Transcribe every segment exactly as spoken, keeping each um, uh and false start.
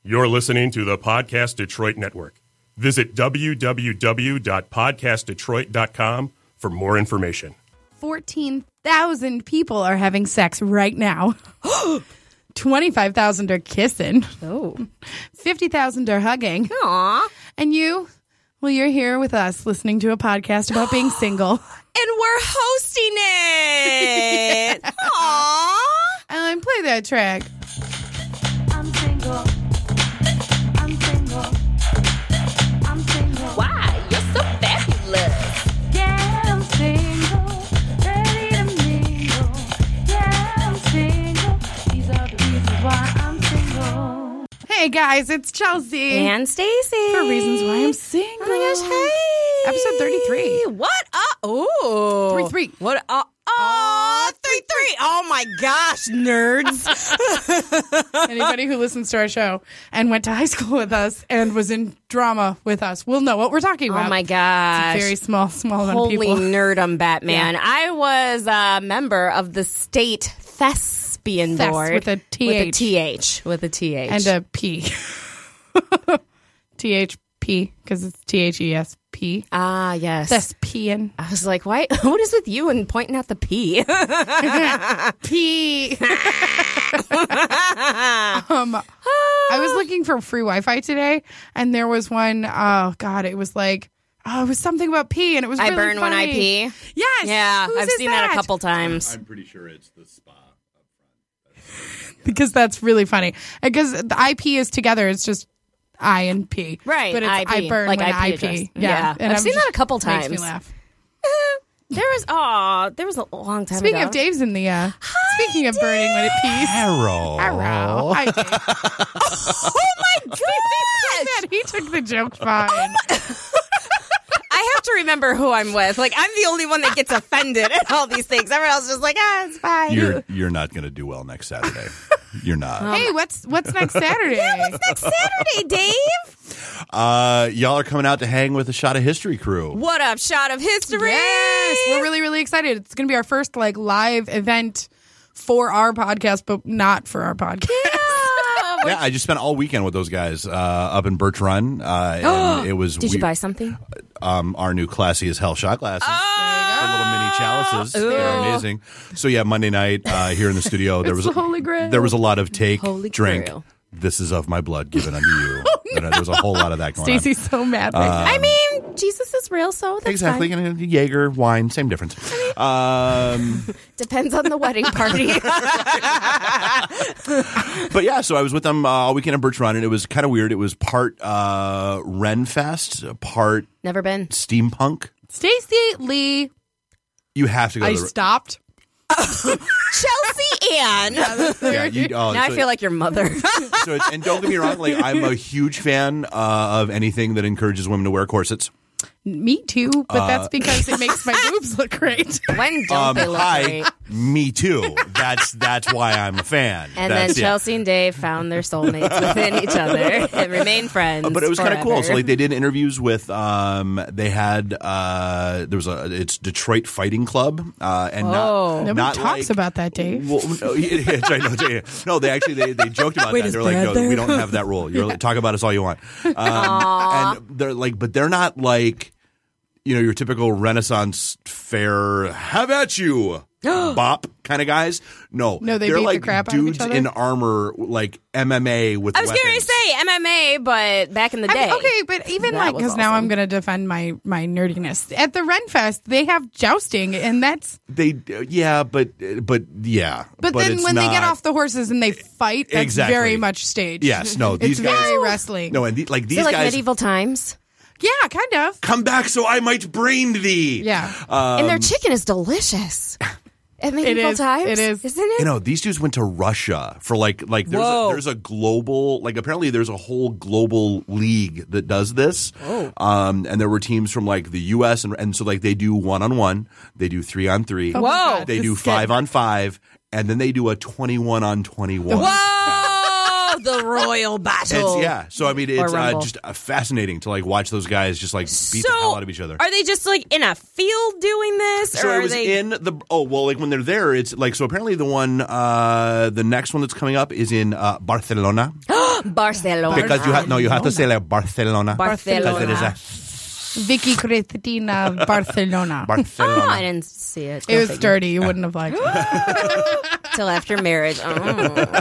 You're listening to the Podcast Detroit Network. Visit w w w dot podcast detroit dot com for more information. fourteen thousand people are having sex right now. twenty-five thousand are kissing. Oh. fifty thousand are hugging. Aww. And you, well, you're here with us listening to a podcast about being single. And we're hosting it. Aww. Ellen, play that track. I'm single. I'm single. I'm single. Why? You're so fabulous. Yeah, I'm single. Ready to mingle. Yeah, I'm single. These are the reasons why I'm single. Hey, guys, it's Chelsea. And Stacy. For reasons why I'm single. Oh my gosh, hey. Episode thirty-three. What? Uh, ooh. thirty-three. What? Uh, oh, thirty-three. Oh my gosh, nerds. Anybody who listens to our show and went to high school with us and was in drama with us will know what we're talking about. Oh my gosh. It's a very small, small amount Holy of people. nerdum Batman. Yeah. I was a member of the state thespian Thess board. with a T H. With a T H. With a T H. And a P. T H P, because it's T H E S P. Ah, yes. Thespian. I was like, why? What is with you and pointing out the P? P. um, I was looking for free Wi-Fi today, and there was one, oh, God, it was like, oh, it was something about P, and it was I really burn when I funny. pee. Yes. Yeah, Whose I've is seen that? a couple times. I'm pretty sure it's the spa up front. Because that's really funny. Because the I P is together, it's just I and P. Right, But it's I I, P, burn like when I P I address. pee. Yeah. And I've I'm seen just- that a couple Makes me times. laugh. There was, aw, there was a long time Speaking ago. of Dave's in the, uh, speaking of burning when it pees. Arrow. Arrow. Hi, Dave. Oh my gosh! Man, he took the joke fine. I have to remember who I'm with. Like, I'm the only one that gets offended at all these things. Everyone else is just like, ah, it's fine. You're you're not going to do well next Saturday. You're not. Hey, what's what's next Saturday? Yeah, what's next Saturday, Dave? Uh, y'all are coming out to hang with the Shot of History crew. What up, Shot of History? Yes, we're really, really excited. It's going to be our first like live event for our podcast, but not for our podcast. Yeah. Yeah, I just spent all weekend with those guys uh, up in Birch Run. Uh, and it was Did you we- buy something? um, our new classy as hell shot glasses. The little mini chalices. Ooh. They're amazing. So yeah, Monday night uh, here in the studio, there was the a, Holy Grail. there was a lot of take, Holy drink. Grail. This is of my blood given unto you. You know, there was a whole lot of that going Stacey's so mad. right now. I mean, Jesus is real, so that's on. Exactly. fine. And Jaeger, wine, same difference. Um, Depends on the wedding party. but yeah, so I was with them uh, all weekend in Birch Run, and it was kind of weird. It was part uh, Renfest, part Never been. steampunk. Stacey Lee, You have to go I to the stopped. Chelsea Ann. Yeah, you, oh, Now I so- feel like your mother. so it's, and don't get me wrong, like I'm a huge fan uh, of anything that encourages women to wear corsets. Me too, but that's because it makes my boobs look great. When don't Um, they look hi, great? me too. That's that's why I'm a fan. And That's, then yeah. Chelsea and Dave found their soulmates within each other and remained friends. Uh, But it was kind of cool. forever. So like they did interviews with um they had uh there was a it's Detroit Fighting Club uh and Oh. not Nobody not talks like, about that, Dave. Well, no, yeah, yeah, I know, yeah. no, they actually they, they joked about Wait, that. is They're like, Brad no, there? we don't have that rule. You're like, talk about us all you want. Um, and they're like, but they're not like, you know, your typical Renaissance fair. Have at you, bop kind of guys. No, No, they they're beat the like crap out of dudes each other? in armor, like M M A with. I was going to weapons. say M M A, but back in the I day. mean, okay, but even That like was because now awesome. I'm going to defend my my nerdiness at the Renfest. They have jousting, and that's They, yeah, but but yeah, but, then it's when they get not- off the horses and they fight, that's Exactly. very much staged. Yes, no, these it's guys- very wrestling. no, and the, like Is these it like guys medieval times? Yeah, kind of. come back so I might brain thee. Yeah, Um, and their chicken is delicious. At medieval is. times? It is. Isn't it? You know, these dudes went to Russia for like like there's a, Whoa. there's a global like apparently there's a whole global league that does this. Oh. Um, and there were teams from like the U S and and so like they do one on one, they do three on three, Oh my Whoa. God, they this do is five getting- on five, and then they do a twenty-one on twenty-one. Whoa! The royal battle. It's, yeah, so I mean, Or it's uh, rumble. just uh, fascinating to like watch those guys just like beat So, the hell out of each other. Are they just like in a field doing this? So or it are was they... in the oh well like when they're there it's like so apparently the one uh the next one that's coming up is in uh, Barcelona. Barcelona. Because you have no, you have to say like Barcelona. Barcelona. Because it is a Vicky Cristina Barcelona. Barcelona. Oh, I didn't see it. It was dirty. You wouldn't have liked it. Till after marriage. Oh.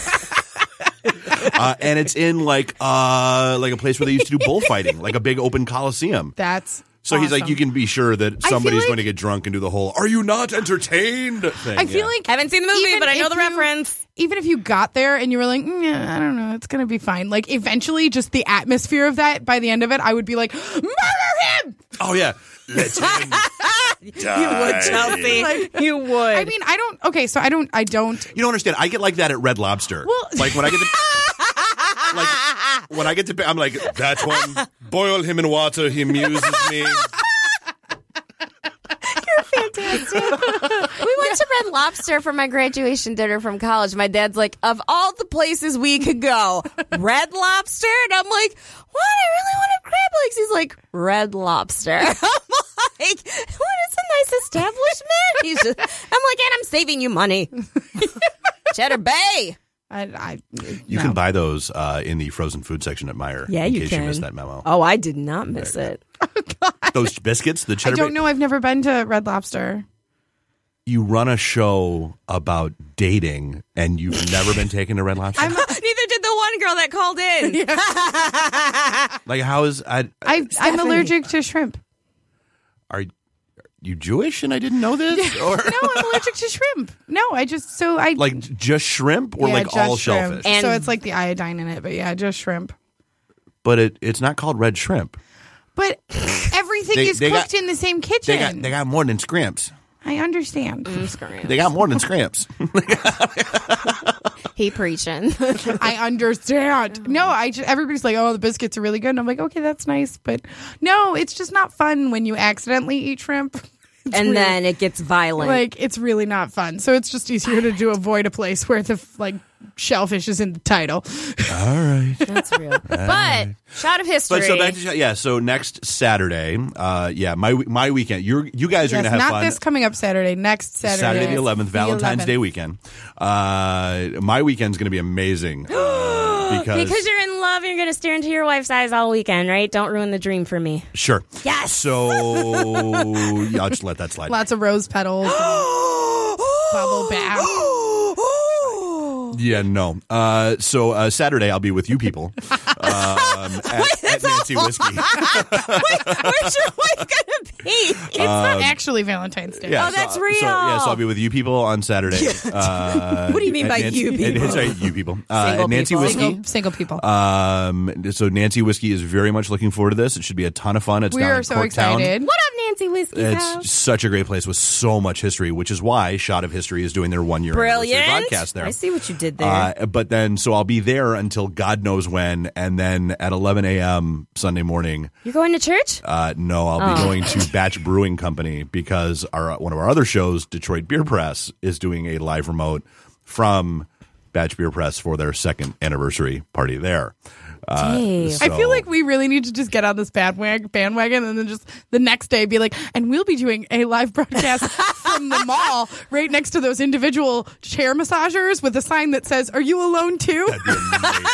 Uh, and it's in like uh, like a place where they used to do bullfighting, like a big open coliseum. That's So he's like, awesome. you can be sure that I feel somebody's like- going to get drunk and do the whole "Are you not entertained?" thing. I feel Yeah. like Haven't seen the movie, even but I know if the you- reference. Even if you got there and you were like, mm, yeah, I don't know, it's gonna be fine. Like eventually, just the atmosphere of that. By the end of it, I would be like, murder him. Oh yeah, let him die. You would, Chelsea. Like- you would. I mean, I don't. Okay, so I don't. I don't. You don't understand. I get like that at Red Lobster. Well- like when I get to, like when I get to, I'm like that one. Boil him in water. He amuses me. Fantastic. We went to Red Lobster for my graduation dinner from college. My dad's like, of all the places we could go, Red Lobster? And I'm like, what? I really want to crab legs. He's like, Red Lobster. I'm like, what is a nice establishment? He's just, I'm like, and I'm saving you money. Cheddar Bay. I. I You no. can buy those uh, in the frozen food section at Meijer. Yeah, in you case can. you missed that memo. Oh, I did not miss it. Those biscuits, the I cheddar. don't ba- know. I've never been to Red Lobster. You run a show about dating, and you've never been taken to Red Lobster. Neither did the one girl that called in. like, how is I? I. I'm allergic to shrimp. Are you Jewish? And I didn't know this, or No, I'm allergic to shrimp. No, I just so I like just shrimp, or yeah, like just all shrimp. shellfish. And- so it's like the iodine in it, but yeah, just shrimp. But it, it's not called red shrimp. But everything They- is they cooked got- in the same They kitchen. got they got more than scrimps. I understand. They got more than scrimps. He preaching. I understand. No, I just, everybody's like, oh, the biscuits are really good. And I'm like, okay, that's nice. But no, it's just not fun when you accidentally eat shrimp. It's and weird. then it gets violent. Like, it's really not fun. So it's just easier to do avoid a place where the, like, shellfish is in the title. All right. That's real. But shot of history. But so back to yeah. So next Saturday, uh, yeah, my my weekend. You you guys are Yes, gonna have not fun. this coming up Saturday. Next Saturday. Saturday the eleventh, The Valentine's eleventh. Day weekend. Uh, my weekend's going to be amazing uh, because, because you're in love, you're going to stare into your wife's eyes all weekend, right? Don't ruin the dream for me. sure. Yes. So yeah, I'll just let that slide. Lots of rose petals. and bubble bath. Yeah, no. Uh, so uh, Saturday I'll be with you people um, at, at Nancy Whiskey. Where's your wife going to be? It's not actually Valentine's Day. Yeah, Oh, that's so, real. So, yeah, so I'll be with you people on Saturday. Uh, What do you mean at by Nancy, you people? at- sorry, you people. Uh, Single at Nancy people. Whiskey. Single, single people. Um, so Nancy Whiskey is very much looking forward to this. It should be a ton of fun. It's we down are in so Corktown. excited. What up, Nancy Whiskey's It's house? such a great place with so much history, which is why Shot of History is doing their one year Brilliant. anniversary broadcast there. I see what you did there. Uh, but then, so I'll be there until God knows when, and then at eleven a.m. Sunday morning, You're going to church? uh, no, I'll Oh. be going to Batch Brewing Company because our one of our other shows, Detroit Beer Press, is doing a live remote from Batch Beer Press for their second anniversary party there. Uh, Dave. I so- feel like we really need to just get on this bandwagon, bandwagon and then just the next day be like, and we'll be doing a live broadcast from the mall right next to those individual chair massagers with a sign that says, are you alone too? That'd be amazing.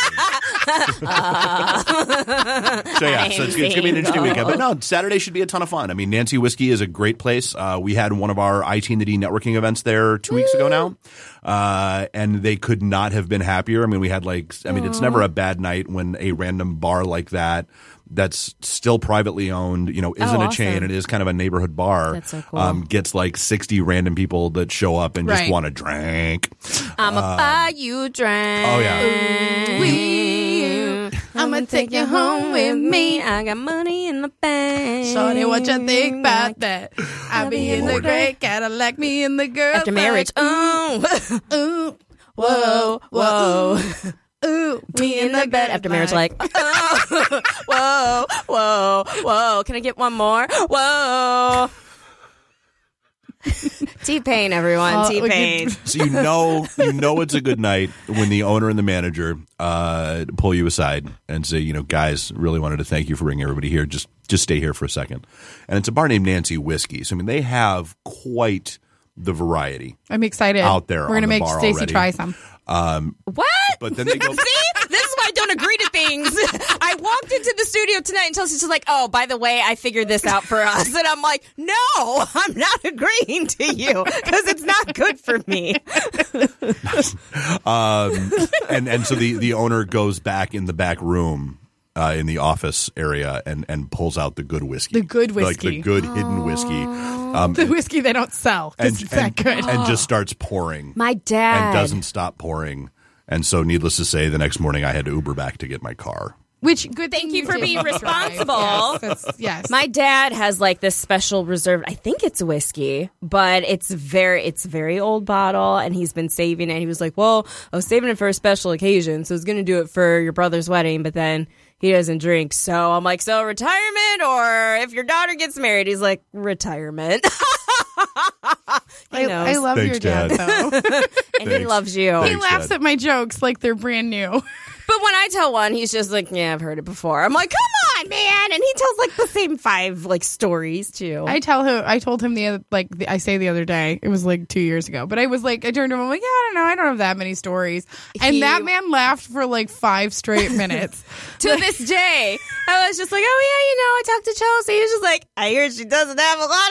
so yeah, so it's, it's gonna be an interesting weekend. But no, Saturday should be a ton of fun. I mean, Nancy Whiskey is a great place. Uh, we had one of our I T and the D networking events there two weeks ago now, uh, and they could not have been happier. I mean, we had like, I mean, it's never a bad night when a random bar like that. That's still privately owned, you know, isn't Oh, a chain. awesome. It is kind of a neighborhood bar. That's so cool. Um, gets like sixty random people that show up and just Right. want to drink. I'ma buy you a drink. Oh yeah. I'ma take you home with me. I got money in the bank. Shorty, what you think about that? I be in the great Cadillac, me and the girl. After marriage. Oh. Ooh, Whoa, whoa. ooh, Me in the bed after marriage, like, oh, whoa, whoa, whoa. Can I get one more? Whoa. T-Pain, everyone. Oh, T-Pain. So you know, you know it's a good night when the owner and the manager uh, pull you aside and say, you know, guys, really wanted to thank you for bringing everybody here. Just, just stay here for a second. And it's a bar named Nancy Whiskey. So I mean, they have quite the variety. I'm excited. Out there We're on gonna the make bar Stacey already. try some. What? But then they go, See? This is why I don't agree to things. I walked into the studio tonight and Chelsea's just like, oh, by the way, I figured this out for us. And I'm like, no, I'm not agreeing to you because it's not good for me. um, and, and so the, the owner goes back in the back room. Uh, in the office area and, and pulls out the good whiskey. The good whiskey. Like the good hidden whiskey. Um, The whiskey they don't sell. 'Cause and, it's that and, good. and just starts pouring. My dad. And doesn't stop pouring. And so needless to say, the next morning I had to Uber back to get my car. Which, good Thank thing you for did being drive. responsible. Yes, that's- yes. My dad has like this special reserve. I think it's whiskey, but it's very, it's a very old bottle, and he's been saving it. He was like, "Well, I was saving it for a special occasion, so I was going to do it for your brother's wedding, but then he doesn't drink." So I'm like, "So retirement, or if your daughter gets married?" He's like, "Retirement." He I, knows. I love Thanks, your dad, Dad. though. and he Thanks. loves you. He Thanks, laughs Dad. at my jokes like they're brand new. But when I tell one, he's just like, "Yeah, I've heard it before." I'm like, "Come on, man!" And he tells like the same five like stories too. I tell him, I told him the other, like the, I say the other day, it was like two years ago, but I was like, I turned to him, I'm like, yeah, I don't know, I don't have that many stories, and He- that man laughed for like five straight minutes. to this day, I was just like, "Oh yeah, you know, I talked to Chelsea." He was just like, "I hear she doesn't have a lot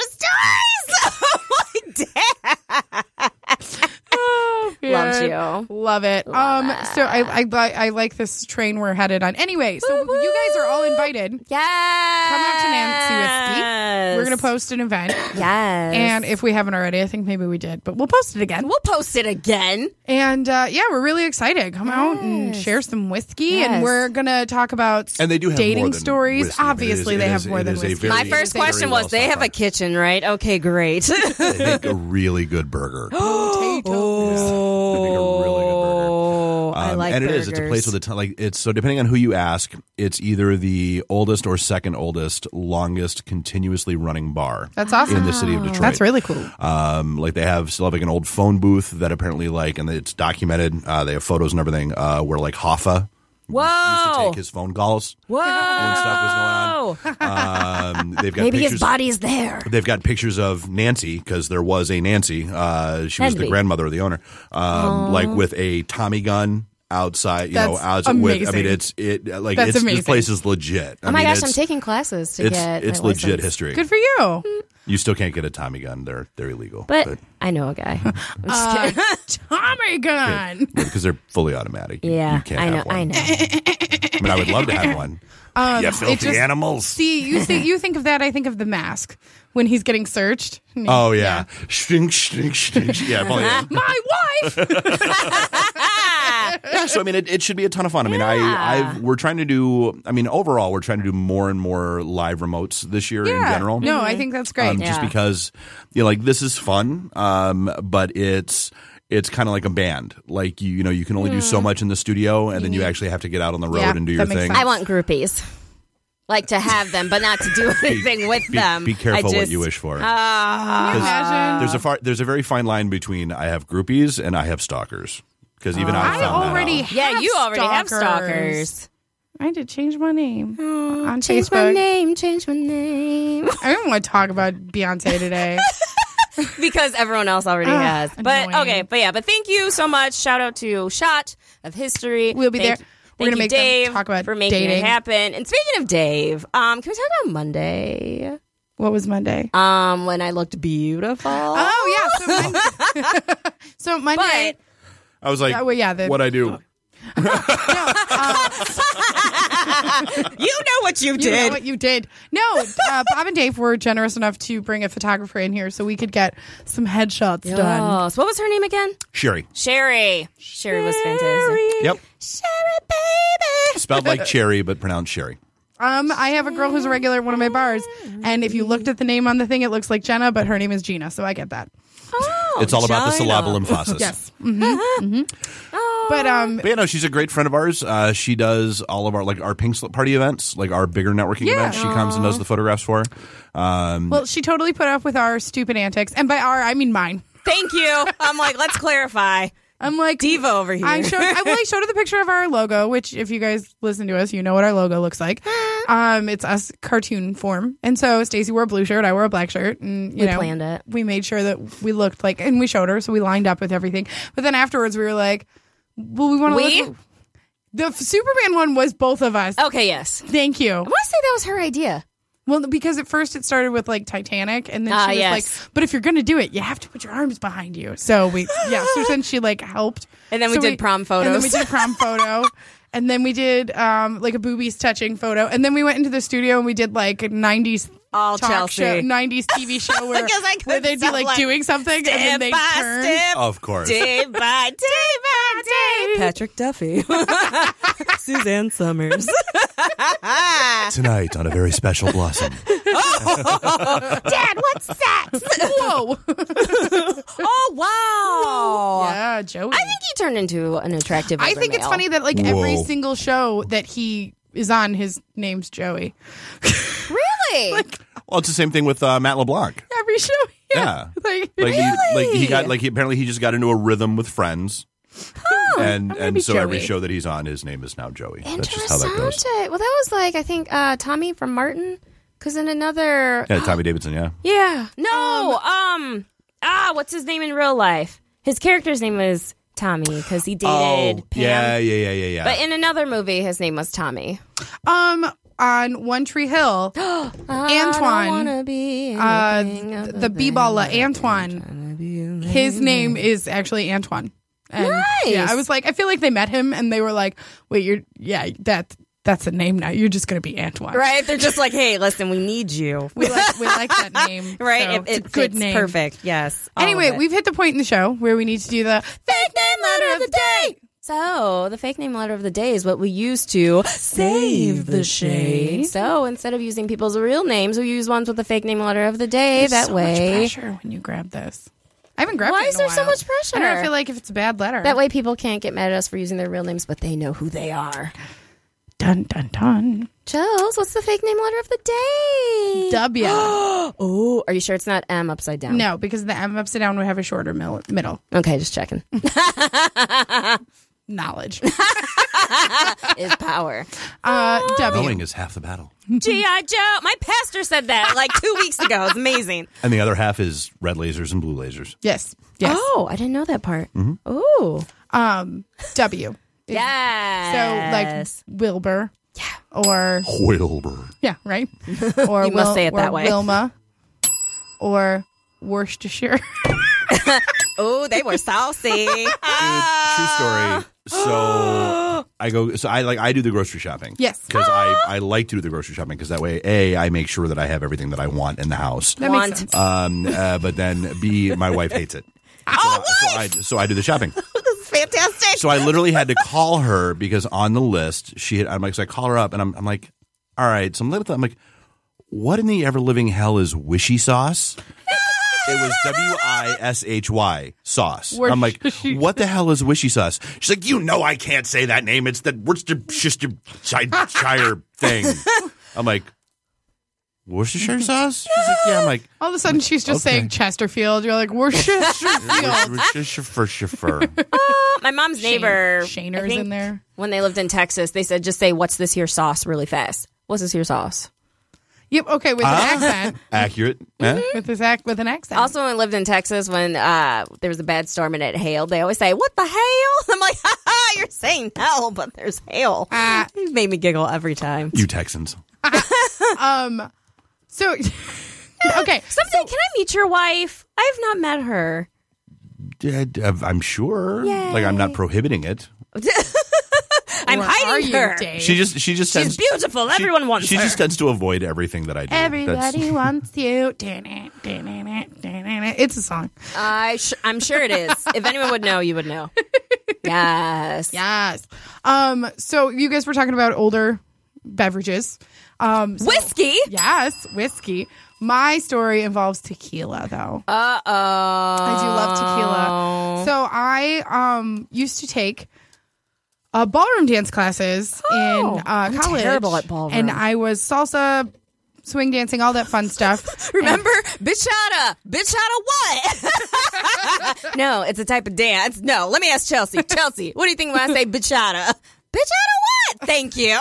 of stories." I'm like, "Dad." Oh, Loves man. you. Love it. Love um, it. so I, I, li- I like this train we're headed on. Anyway, so Woo-woo. you guys are all invited. Yes. Come out to Nancy Whiskey. We're gonna post an event. Yes. And if we haven't already, I think maybe we did, but we'll post it again. we'll post it again. And uh, yeah, we're really excited. Come out and Yes. share some whiskey, Yes. and we're gonna talk about And they do have dating more than stories. whiskey. I mean, it Obviously, is- they it have is- more it than is a whiskey. very- My first very question well was, they thought have a out. kitchen, right? Okay, great. They make a really good burger. Potatoes. They make a really good burger. Oh, I Um, like and it burgers. is. It's a place with a ton. Like it's so depending on who you ask, it's either the oldest or second oldest, longest continuously running bar. That's awesome. in the city of Detroit. That's really cool. Um, like they have still have like an old phone booth that apparently like, and it's documented. Uh, they have photos and everything. Uh, where like Hoffa used to Whoa. take his phone calls Whoa. when stuff was going on. Um, they've got Maybe pictures. his body's there. They've got pictures of Nancy because there was a Nancy. Uh, she was Had to the be. grandmother of the owner. Um, like with a Tommy gun outside. You know, That's outside with. I mean, amazing. it's it like That's it's, amazing. this place is legit. I Oh my mean, gosh, it's, I'm taking classes to It's get it's my legit license. history. Good for you. You still can't get a Tommy gun. They're they're illegal. But I know a guy. I'm just kidding. Tommy gun. because they're fully automatic. You- Yeah, you can't I know. have one. I know. I mean, I would love to have one. Um, you it filthy just- animals. See, you think you think of that. I think of The Mask when he's getting searched. Oh yeah, stink, stink, stink. Yeah, well, yeah. My wife. Yeah, so I mean, it, it should be a ton of fun. I mean, I, I've we're trying to do. I mean, overall, we're trying to do more and more live remotes this year in Yeah. general. No, I think that's great. Um, Just Yeah. because, you know, like this is fun, um, but it's it's kind of like a band. Like you, you know, you can only do so much in the studio, and then you actually have to get out on the road Yeah, and do that your makes thing. sense. I want groupies. Like to have them, but not to do anything with be, them. be careful I just, what you wish for. Ah. Can you imagine? There's a far, there's a very fine line between I have groupies and I have stalkers. Because even I I found already that out. yeah, have you already have stalkers. stalkers. I did change my name on Change Facebook. my name. Change my name. I don't want to talk about Beyonce today. Because everyone else already Ugh, has. But annoying. okay, but yeah, but thank you so much. Shout out to Shot of History. We'll be Thank- there. We're Thank gonna you, make them Dave, talk about for making dating. it happen. And speaking of Dave, um, can we talk about Monday? What was Monday? Um, when I looked beautiful. Oh yeah. So Monday. so Monday. But I was like, Yeah, well, yeah, the- what I do? you know what you You did. know what you did. No, uh, Bob and Dave were generous enough to bring a photographer in here so we could get some headshots done. Oh, so what was her name again? Sherry. Sherry. Sherry was fantastic. Yep. Sherry, baby. Spelled like cherry, but pronounced Sherry. Um, I have a girl who's a regular at one of my bars, and if you looked at the name on the thing, it looks like Jenna, but her name is Gina, so I get that. Oh, It's all about the China. syllable emphasis. Yes. hmm hmm Oh. But um, But yeah, no, she's a great friend of ours. Uh, she does all of our like our pink slip party events, like our bigger networking Yeah. events. She comes and does the photographs for. Um, well, she totally put up with our stupid antics, and by our, I mean mine. Thank you. I'm like, let's clarify. I'm like Diva over here. I showed. I, well, I showed her the picture of our logo, which, if you guys listen to us, you know what our logo looks like. Um, it's us cartoon form, and so Stacey wore a blue shirt, I wore a black shirt, and you We know, planned it. We made sure that we looked like, and we showed her, so we lined up with everything. But then afterwards, we were like, "Well, we want to We? look." The f- Superman one was both of us. Okay, yes. Thank you. I want to say that was her idea. Well, because at first it started with like Titanic, and then Ah, she was yes. like, "But if you're gonna do it, you have to put your arms behind you." So we, yeah. So then she like helped, And then we So did prom And then we photos. did prom photo, and then we did um like a boobies touching photo, and then we went into the studio and we did like a nineties All talk Chelsea. show, nineties T V show where, Because I where couldn't they'd be stop like laughing. doing something, and then Step they by turn. step, Of course. day by day by day. Patrick Duffy. Suzanne Summers. Tonight on a very special Blossom. Dad, what's sex? Whoa! Oh, wow. Yeah, Joey. I think he turned into an attractive I older think it's male. funny that like every Whoa. single show that he is on, his name's Joey. Really? Well, it's the same thing with uh, Matt LeBlanc. Every show, yeah. Yeah. Like, Like he, like he got Really? like he apparently he just got into a rhythm with friends. and maybe and so every Joey. show that he's on, his name is now Joey. That's just how that goes. Interessante. Well, that was like, I think, uh, Tommy from Martin. Because in another... Yeah, Tommy Davidson, yeah. Yeah. No. Um. Ah, what's his name in real life? His character's name was Tommy because he dated Oh, Pam. yeah, yeah, yeah, yeah, yeah. But in another movie, his name was Tommy. um, on One Tree Hill, I Antoine, don't wanna be uh, anything other the than B-Balla Antoine, his name is actually Antoine. And Nice. yeah, I was like, I feel like they met him and they were like, wait, you're, yeah, that that's a name now. You're just going to be Antoine. Right? They're just like, hey, listen, we need you. We like, we like that name. Right? So it it's it a good fits name. perfect. Yes. all Anyway, of it. we've hit the point in the show where we need to do the fake name letter of the day. So, the fake name letter of the day is what we use to save the shade. So, instead of using people's real names, we use ones with the fake name letter of the day. There's that so way. much pressure when you grab this. I haven't grabbed Why it in is a there so while. much pressure? I don't know, I feel like if it's a bad letter. That way people can't get mad at us for using their real names, but they know who they are. Dun, dun, dun. Chels, what's the fake name letter of the day? W. Oh, are you sure it's not M upside down? No, because the M upside down would have a shorter mil- middle. Okay, just checking. Knowledge. Is power. Uh, W. Knowing is half the battle. G I. Joe. My pastor said that like two weeks ago. It's amazing. And the other half is red lasers and blue lasers. Yes. Yes. Oh, I didn't know that part. Oh. Um, W. Is- Yes. So like Wilbur. Yeah. Or Wilbur. yeah, right. Or You must say it or that way. Wilma. Or Worcestershire. Oh, they were saucy. Dude, true story. So I go. So I like. I do the grocery shopping. Yes. Because I, I like to do the grocery shopping because that way, a I make sure that I have everything that I want in the house. That Want. makes sense. Um. Uh, but then b my wife hates it. So, I, so I so I do the shopping. Fantastic. So I literally had to call her because on the list she had. I'm like, so I call her up and I'm I'm like, all right. So I'm looking at that. I'm like, what in the ever living hell is wishy sauce? It was W I S H Y sauce. Worc- I'm like, what the hell is wishy sauce? She's like, you know I can't say that name. It's the Worcestershire thing. I'm like, Worcestershire sauce? She's like, yeah. I'm like, All of a sudden, she's just Okay. saying Chesterfield. You're like, Worcesterfield. Worcestershire. My mom's neighbor. Shane- I Shaner's think in there. When they lived in Texas, they said, just say, what's this here sauce really fast. What's this here sauce? Yep. Okay, with an Ah. accent. Accurate. Eh? With this act with an accent. Also, when I lived in Texas, when uh, there was a bad storm and it hailed, they always say, what the hell? I'm like, ha ha, you're saying hell, but there's hail. Ah. It made me giggle every time. You Texans. um. So. Okay. Someday, can I meet your wife? I have not met her. Yeah, I'm sure. Yay. Like I'm not prohibiting it. I'm Where hiding are you, her. Dave? She just she just She's tends, beautiful. she- Everyone wants She her. just tends to avoid everything that I do. Everybody wants you. It's a song. I sh- I'm sure it is. If anyone would know, you would know. Yes. Yes. Um. So you guys were talking about older beverages. Um. so- Whiskey. Yes, whiskey. My story involves tequila, though. Uh oh. I do love tequila. So I um used to take uh, ballroom dance classes Oh, in uh, I'm college. terrible at ballroom. And I was salsa, swing dancing, all that fun stuff. Remember, bitchata. Bitchata what? No, it's a type of dance. No, let me ask Chelsea. Chelsea, what do you think when I say bitchata? Bitchata what? Thank you.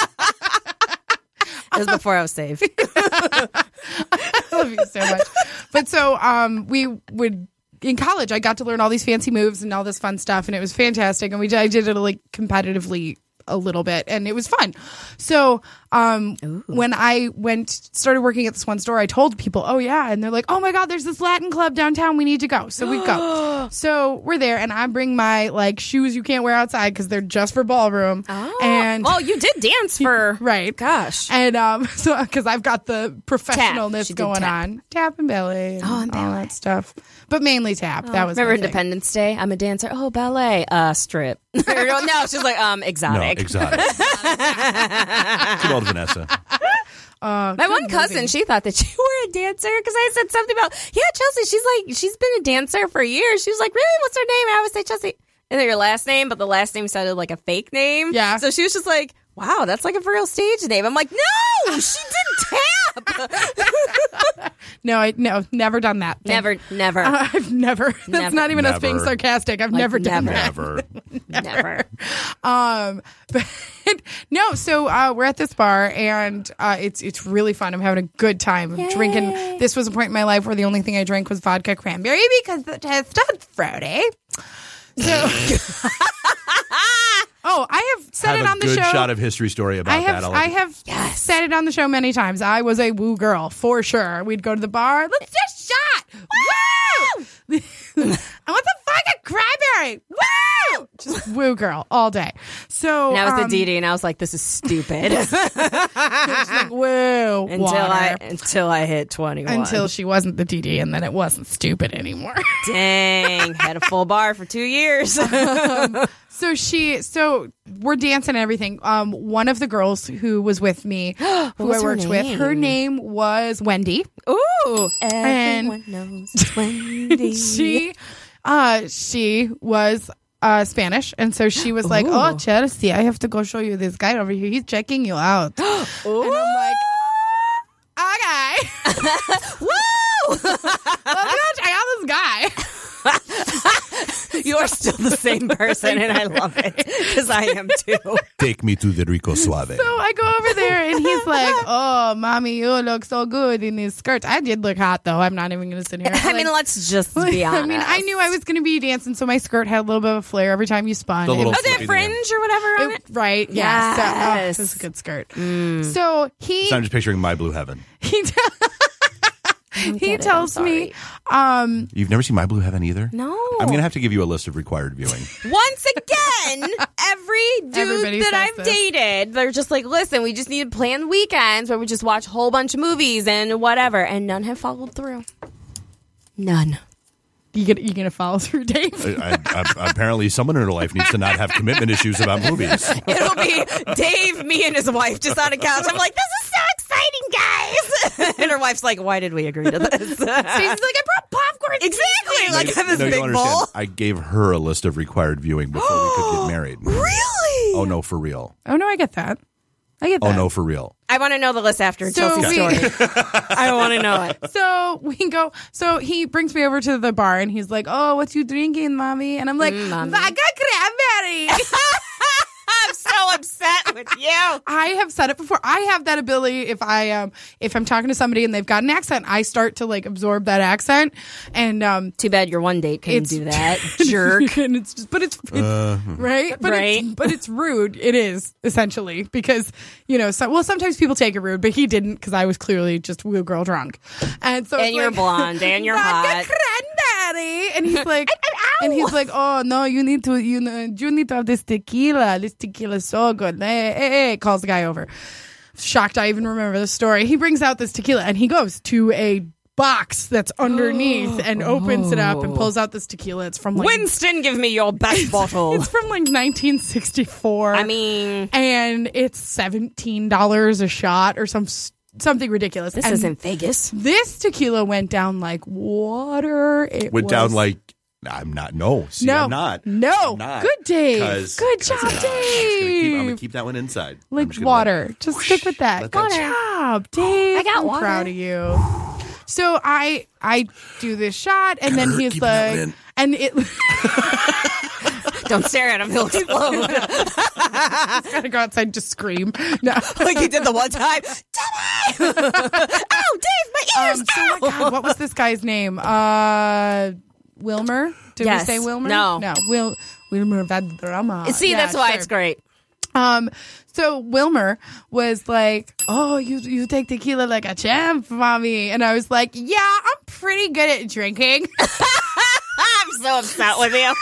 It was before I was saved. I love you so much. But so um, we would in college. I got to learn all these fancy moves and all this fun stuff, and it was fantastic. And we I did it like competitively a little bit, and it was fun. So um, when I went started working at this one store, I told people, "Oh yeah," and they're like, "Oh my God, there's this Latin club downtown. We need to go." So we go. So we're there, and I bring my like shoes you can't wear outside because they're just for ballroom. Oh. And well, you did dance for right, gosh, and um, so because I've got the professionalness She did going tap. on, tap and belly, and Oh, and all ballet. that stuff, but mainly tap. that was remember my thing. Independence Day? I'm a dancer. Oh, ballet, uh, strip. no, she's like um, No, exotic. exotic. Good old Vanessa. Uh, My good one cousin, movie. she thought that you were a dancer because I said something about, yeah, Chelsea. She's like, she's been a dancer for years. She was like, really? What's her name? And I would say Chelsea. And then your last name, but the last name sounded like a fake name. Yeah. So she was just like, wow, that's like a real stage name. I'm like, no, she did tap. No, I no, never done that. thing. never, never, I've never. That's Never. not even us Never. being sarcastic. I've Like, never done never. that. Never. never. Um, but no. So uh, we're at this bar, and uh, it's it's really fun. I'm having a good time. I'm drinking. This was a point in my life where the only thing I drank was vodka cranberry because the test on Friday. So. Oh, I have said Have it a on the good show. shot of history story about I have that. I'll I let you- have said it on the show many times. I was a woo girl for sure. We'd go to the bar. Let's just shot. Woo! I want some fucking cranberry. Woo! Just woo girl all day. So And I was um, the D D, and I was like, this is stupid. just like, woo. until water. I until I hit twenty-one. until she wasn't the D D, and then it wasn't stupid anymore. Dang, had a full bar for two years. So she, so we're dancing and everything. Um, one of the girls who was with me, who I was her worked with, her name? name was Wendy. Ooh, And- everyone knows it's Wendy. She, uh, she was uh Spanish, and so she was like, "Oh, Chelsea, I have to go show you this guy over here. He's checking you out." And I'm like, "Okay, Woo! let's go check out this guy." You're still the same person, and I love it because I am too. Take me to the Rico Suave. So I go over there, and he's like, "Oh, mommy, you look so good in these skirts." I did look hot, though. I'm not even going to sit here. I mean, Like, let's just be honest. I mean, I knew I was going to be dancing, so my skirt had a little bit of a flare every time you spun. The It little was- Oh, that flippy fringe or whatever on it- it. right? Yeah. So, oh, Yes. this is a good skirt. So he So I'm just picturing My Blue Heaven. he, t- he get it, I'm tells me, um, You've never seen My Blue Heaven either? No. I'm going to have to give you a list of required viewing. Once again, every dude Everybody that says I've this. dated, they're just like, listen, we just need to plan weekends where we just watch a whole bunch of movies and whatever, and none have followed through. None. you gonna you gonna follow through, Dave? I, I, apparently, someone in her life needs to not have commitment issues about movies. It'll be Dave, me, and his wife just on a couch. I'm like, this is so exciting, guys. And her wife's like, why did we agree to this? Stacey's like, I brought popcorn. Exactly. Like, I have this No, you big don't bowl. understand. I gave her a list of required viewing before we could get married. Really? Oh, no, for real. Oh no, I get that. I get that. Oh, no, for real. I want to know the list after So Chelsea's we- story. I want to know it. So we go. So he brings me over to the bar, and he's like, "Oh, what you drinking, mommy?" And I'm like, Mm, mommy. "Vodka cranberry." I'm so upset with you. I have said it before. I have that ability. If I um if I'm talking to somebody and they've got an accent, I start to like absorb that accent, and um Too bad your one date couldn't it's do that. Jerk. and it's just, but it's, it's right, but Right. It's, but it's rude. It is essentially because you know. So, well, sometimes people take it rude, but he didn't because I was clearly just woo girl drunk, and so And it's you're like, blonde and you're "Vodka hot." cranberry, and he's like, and he's like, "Oh no, you need to, you know, you need to have this tequila. This tequila is so good." Hey, hey, hey, calls the guy over. Shocked, I even remember the story. He brings out this tequila, and he goes to a box that's underneath and opens it up and pulls out this tequila. It's from like Winston, give me your best bottle. it's from like nineteen sixty-four. I mean, and it's seventeen dollars a shot or some something ridiculous. this And isn't Vegas. this tequila went down like water. It Went was, down like, I'm not. No. See, no, I'm not. no. I'm not. Good, Dave. 'Cause- Good 'cause, job, uh, I'm just gonna keep- I'm going Dave. to keep that one inside. I'm Like just gonna water. let- Just stick with that. let Good that- job, Dave. I got I'm water. proud of you. So I I do this shot, and then he's Keep that like, in. and it Don't stare at him; he'll explode. gotta go outside and just scream. No. like he did the one time. Did I? Oh, Dave, my ears! Um, so my God, what was this guy's name? Uh, Wilmer? Did Yes. we say Wilmer? No. no. Wil Wilmer Valderrama. See, Yeah, that's why sure. it's great. Um, so Wilmer was like, "Oh, you you take tequila like a champ, mommy," and I was like, "Yeah, I'm pretty good at drinking." I'm so upset with you.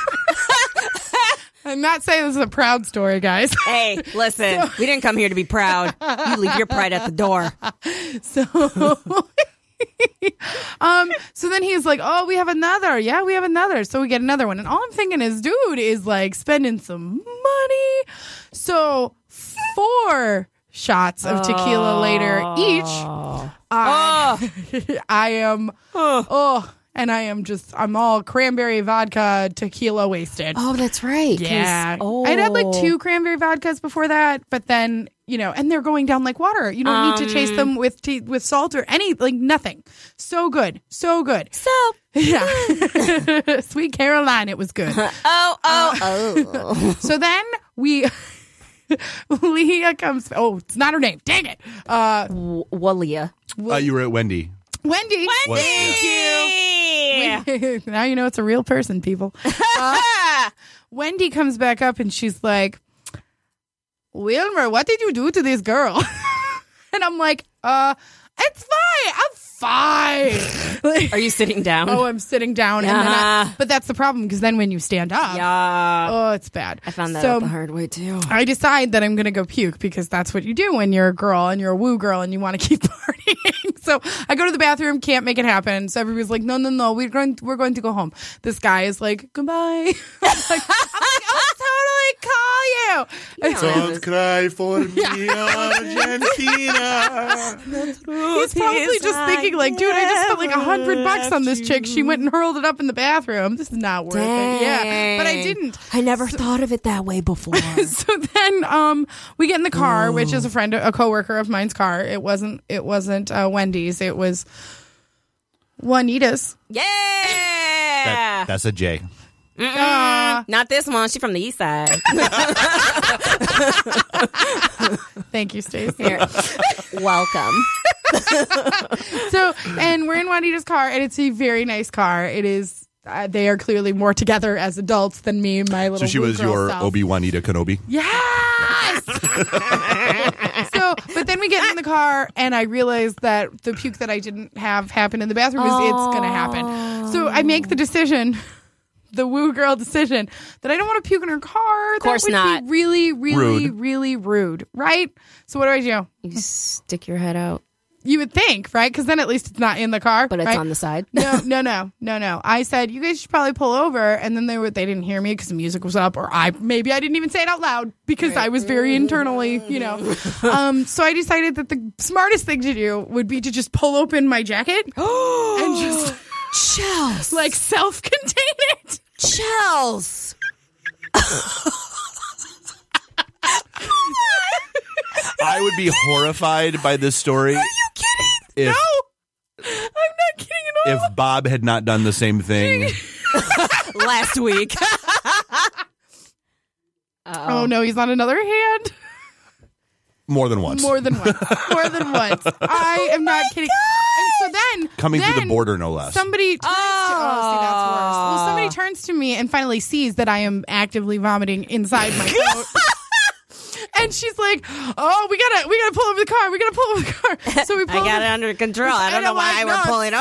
I'm not saying this is a proud story, guys. Hey, listen, we didn't come here to be proud. You leave your pride at the door. So. um. So then he's like, "Oh, we have another. Yeah, we have another." So we get another one, and all I'm thinking is, dude is like spending some money. So four shots of tequila later each. I, I am. Oh. And I am just, I'm all cranberry vodka tequila wasted. Oh, that's right. Yeah. Oh. I'd had like two cranberry vodkas before that, but then, you know, and they're going down like water. You don't Um, need to chase them with tea, with salt or any, like nothing. So good. So good. So, Yeah. Sweet Caroline, it was good. oh, oh, oh. So then we, Leah comes, oh, it's not her name. Dang it. Uh, W- Walia. Uh, you were at Wendy. Wendy. What- Thank you. Now you know it's a real person, people. Uh, Wendy comes back up and she's like, "Wilmer, what did you do to this girl?" And I'm like, uh, it's fine. I'm fine. Like, Are you sitting down? oh, I'm sitting down. And then I, Yeah. but that's the problem because then when you stand up, yeah. oh, it's bad. I found that so, out the hard way, too. I decide that I'm going to go puke because that's what you do when you're a girl and you're a woo girl and you want to keep partying. So I go to the bathroom, can't make it happen. So everybody's like, no, no, no, we're going, we're going to go home. This guy is like, goodbye. I'm like, I'm like, I'll totally call you. And so Don't cry for me, Argentina. he's probably just thinking like, dude, I just spent like a hundred bucks on this chick. She went and hurled it up in the bathroom. This is not worth it. Yeah, but I didn't. I never thought of it that way before. So then um we get in the car, which is a friend, a coworker of mine's car. It wasn't it wasn't uh, Wendy's. It was Juanita's. Yeah. That, that's a J. Uh, Not this one. She's from the east side. thank you, Stacey. Here. Welcome. So, and we're in Juanita's car, and it's a very nice car. It is. Uh, they are clearly more together as adults than me and my little. So she blue was girl your self. Obi-Wanita Kenobi? Yes. So, but then we get in the car, and I realize that the puke that I didn't have happen in the bathroom is it's going to happen. So I make the decision, the woo girl decision, that I don't want to puke in her car. Of course that would not. Be really, really, Rude. really rude, right? So what do I do? You stick your head out, You would think, right? Because then at least it's not in the car, but it's right? on the side. No, no, no, no, no. I said you guys should probably pull over, and then they were they didn't hear me because the music was up, or I maybe I didn't even say it out loud because I was very internally, you know. Um, so I decided that the smartest thing to do would be to just pull open my jacket and just Chels. like self-contain it. Chels. I would be horrified by this story. Are you kidding? If, No, I'm not kidding at all. if Bob had not done the same thing. Last week. Oh no, he's on another hand. More than once. More than once. More than once. I am not kidding. And so then Coming through the then border, no less. Somebody turns to, oh, see, that's worse. Well, somebody turns to me and finally sees that I am actively vomiting inside my coat. And she's like, "Oh, we gotta, we gotta pull over the car. We gotta pull over the car." So we pull I got over. it under control. I don't know why I we're pulling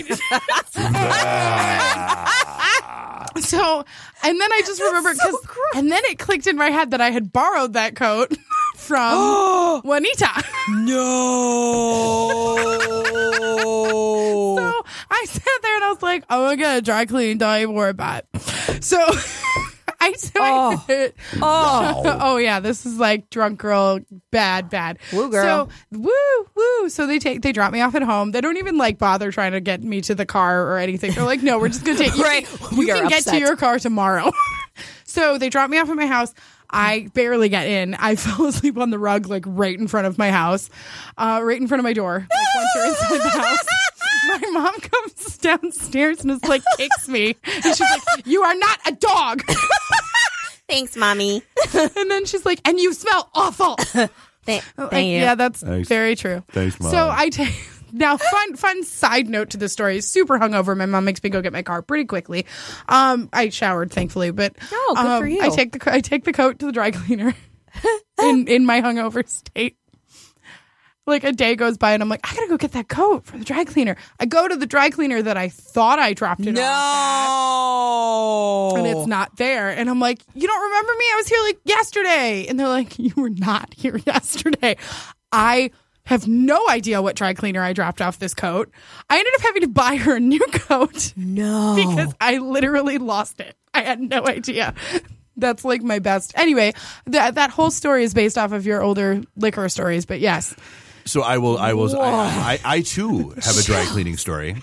over. So, and then I just remember, cause, and then it clicked in my head that I had borrowed that coat from Juanita. No. So I sat there and I was like, "Oh, I'm gonna dry clean. Don't even worry about it." So I, so Oh. I Oh. oh yeah, this is like drunk girl, bad, bad. Woo girl. So woo, woo. So they take, they drop me off at home. They don't even like bother trying to get me to the car or anything. They're like, "No, we're just gonna take you. Right. You We are can get to upset. your car tomorrow." So they drop me off at my house. I barely get in. I fell asleep on the rug, like right in front of my house, uh, right in front of my door. Like once you're inside the house. My mom comes downstairs and is like, kicks me. And she's like, "You are not a dog." Thanks, mommy. And then she's like, "And you smell awful." Th- Like, thank you. yeah, that's Thanks. very true. Thanks, Mom. So I take now fun fun side note to the story. Super hungover. My mom makes me go get my car pretty quickly. Um, I showered thankfully, but Oh, good um, for you. I take the co- I take the coat to the dry cleaner. in, in my hungover state. Like a day goes by and I'm like, I gotta go get that coat for the dry cleaner. I go to the dry cleaner that I thought I dropped it No. off at, and it's not there. And I'm like, you don't remember me? I was here like yesterday. And they're like, you were not here yesterday. I have no idea what dry cleaner I dropped off this coat. I ended up having to buy her a new coat. No. Because I literally lost it. I had no idea. That's like my best. Anyway, that that whole story is based off of your older liquor stories, but yes. So I will. I will. I, I, I too have a dry cleaning story.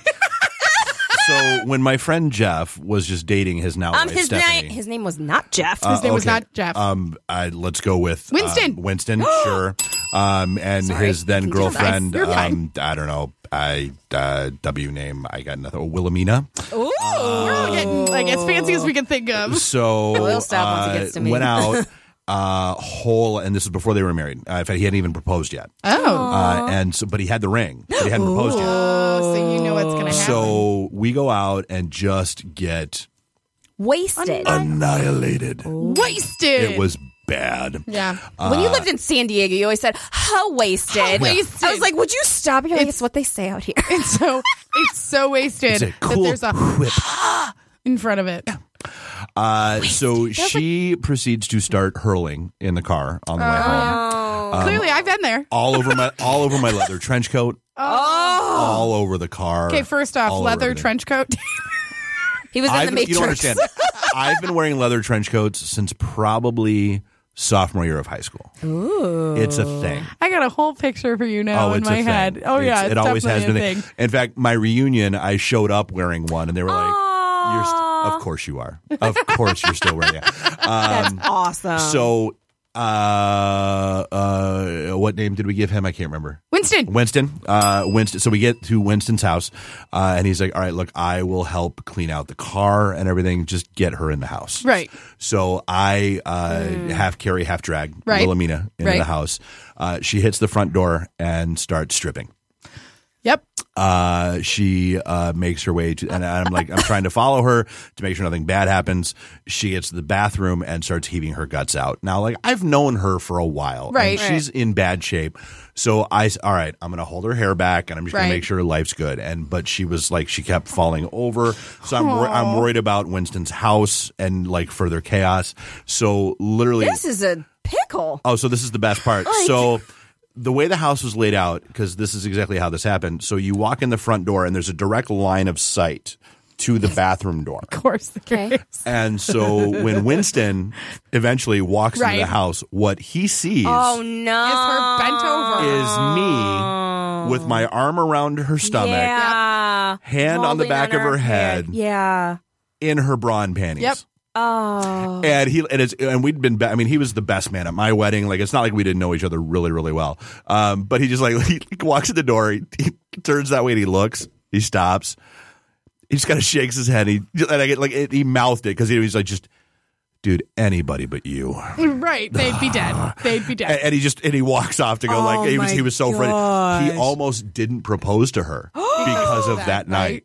So when my friend Jeff was just dating his now Um, wife his Stephanie, name his name was not Jeff. His name was okay. not Jeff. Um, I, let's go with Winston. Um, Winston, sure. Um, and Sorry. his then Continue. girlfriend. You're fine. Um, I don't know. I uh, W name. I got nothing. Oh, Wilhelmina. Ooh. We're all getting like as fancy as we can think of. So will stop once it uh, gets to me. went out uh, whole, and this is before they were married. Uh, in fact, he hadn't even proposed yet. Oh. Uh, and so, but he had the ring. But he hadn't proposed yet. Oh, so you know what's going to happen. So we go out and just get Wasted. annihilated. Wasted. It was bad. Yeah. When you lived in San Diego, you always said, how wasted. How wasted. I was like, would you stop? You're like, it's what they say out here. It's so it's so wasted It's a that cool there's a whip. in front of it. Uh, so she proceeds to start hurling in the car on the way home. Oh. Clearly, I've been there. All over my all over my leather trench coat. All over the car. Okay, first off, all over leather everything. trench coat. He was in I've the been- Matrix. you don't understand. I've been wearing leather trench coats since probably sophomore year of high school. Ooh. It's a thing. I got a whole picture for you now Oh, in it's my a head. thing. Oh It's- yeah, it's it always has been. definitely a a thing. thing. In fact, my reunion, I showed up wearing one, and they were like, Aw. "You're, st- of course you are. Of course you're still wearing it." Um, That's awesome. so, uh, uh, what name did we give him? I can't remember. Winston. Winston. Uh, Winston. So we get to Winston's house, uh, and he's like, "All right, look, I will help clean out the car and everything. Just get her in the house." Right. So I uh, half carry, half drag Right. Wilhelmina into Right. the house. Uh, she hits the front door and starts stripping. Yep. Uh, she uh, makes her way to, and I'm like, I'm trying to follow her to make sure nothing bad happens. She gets to the bathroom and starts heaving her guts out. Now, like, I've known her for a while. and Right. she's in bad shape. So I, s- all right, I'm going to hold her hair back and I'm just going Right. to make sure her life's good. And, but she was like, she kept falling over. So I'm, wor- I'm worried about Winston's house and like further chaos. So literally, this is a pickle. oh, so this is the best part. So the way the house was laid out, because this is exactly how this happened. So you walk in the front door and there's a direct line of sight to the bathroom door. Of course. there Okay. is. And so when Winston eventually walks Right. into the house, what he sees Oh, no. Is her bent over. is me with my arm around her stomach, Yeah. hand on the Holding back on of her her head, Yeah. in her bra and panties. Yep. Oh. And he and it's and we'd been. Be- I mean, he was the best man at my wedding. Like, it's not like we didn't know each other really, really well. Um, but he just like he walks in the door. He, he turns that way and he looks. He stops. He just kind of shakes his head. He and I get like it, he mouthed it because he was like, just dude, anybody but you. Right. They'd be dead. They'd be dead. And, and he just and he walks off to go Oh like he was my he was so afraid. He gosh. almost didn't propose to her because of that, That night.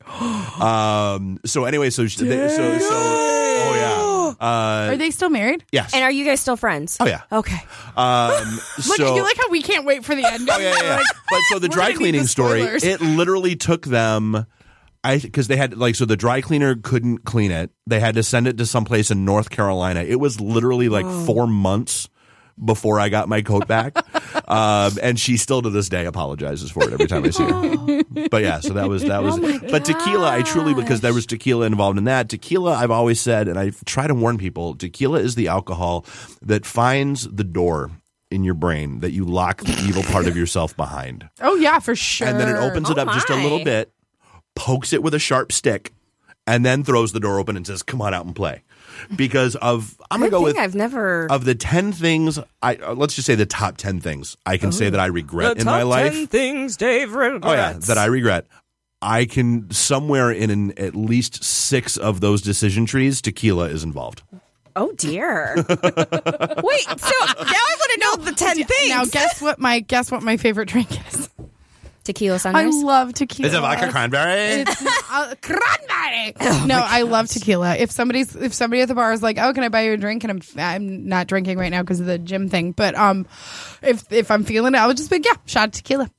um. So anyway, so she- they, so so oh yeah. Uh, Are they still married? yes. And are you guys still friends? Oh yeah. Okay. Um, Look, so, you like how we can't wait for the end. oh yeah, yeah, yeah. But so the We're dry gonna need cleaning the story, spoilers. it literally took them. I because they had like so the dry cleaner couldn't clean it. They had to send it to someplace in North Carolina. It was literally like four months before I got my coat back, um, and she still to this day apologizes for it every time I see her. But yeah, so that was that was. but tequila, I truly because there was tequila involved in that. Tequila, I've always said, and I try to warn people, tequila is the alcohol that finds the door in your brain that you lock the evil part of yourself behind, Oh yeah, for sure. and then it opens it Oh up just a little my. bit, pokes it with a sharp stick, and then throws the door open and says, "Come on out and play." Because of I'm gonna Good go thing with I've never. of the ten things I uh, let's just say the top ten things I can say that I regret in my life. things Dave regrets. Oh yeah, that I regret. I can somewhere in an, at least six of those decision trees, tequila is involved. Oh dear. Wait. So now I want to know the ten things. Now guess what my guess what my favorite drink is. Tequila I sunrise. love tequila. Is it vodka cranberry? It's uh, cranberry. no, I love tequila. If somebody's if somebody at the bar is like, "Oh, can I buy you a drink?" and I'm I'm not drinking right now because of the gym thing, but um, if if I'm feeling it, I would just be like, "Yeah, shot of tequila."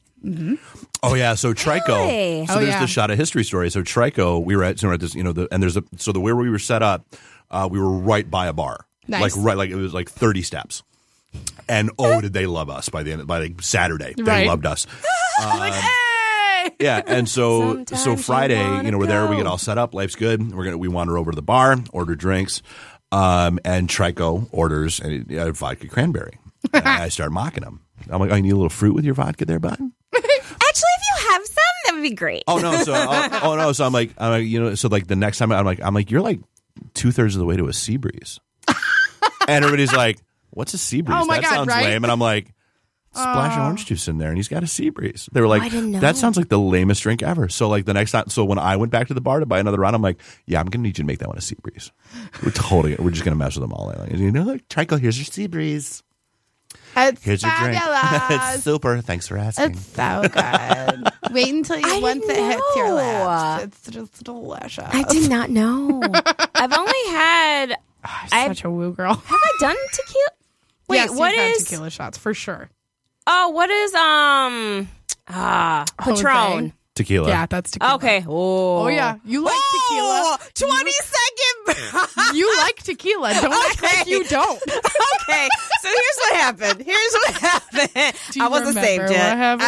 Oh yeah, so Trico. Really? So Oh, there's yeah. the shot of history story. So Trico, we were at, so we're at this, you know, the, and there's a so the where we were set up, uh, we were right by a bar, Nice. like right, like it was like thirty steps. And oh, did they love us by the end by like Saturday? They Right. loved us. like, hey. Yeah, and so Sometimes so you Friday, wanna you know, we're there, we go. get all set up, life's good. We're gonna we wander over to the bar, order drinks, um, and Trico orders a, a vodka cranberry. And I start mocking him. I'm like, I need a little fruit with your vodka there, bud. Actually, if you have some, that would be great. Oh no! So oh, oh no! So I'm like, I'm like, you know, so like the next time I'm like, I'm like, you're like two thirds of the way to a sea breeze, and everybody's like, what's a sea breeze? Oh, my that God, sounds right? lame. And I'm like, splash of orange juice in there, and he's got a sea breeze. They were like, I didn't know. that sounds like the lamest drink ever. So like the next time, so when I went back to the bar to buy another round, I'm like, yeah, I'm gonna need you to make that one a sea breeze. We're totally, we're just gonna mess with them all night. Like, you know, like Trico, here's your sea breeze. It's Here's your drink. fabulous. It's super. Thanks for asking. It's so good. Wait until you I once it didn't hits your know. lips. It's just delicious. I did not know. I've only had. I'm I've- such a woo girl. Have I done tequila? Wait, yes, what you've had is? tequila shots for sure? Oh, what is um ah Jose? Patron? Tequila. Yeah, that's tequila. Okay. Oh. Oh yeah, you like Oh, tequila. twenty second. You like tequila. Don't act like Okay. you don't. Okay, so here's what happened. Here's what happened. Do you I wasn't saved remember yet. what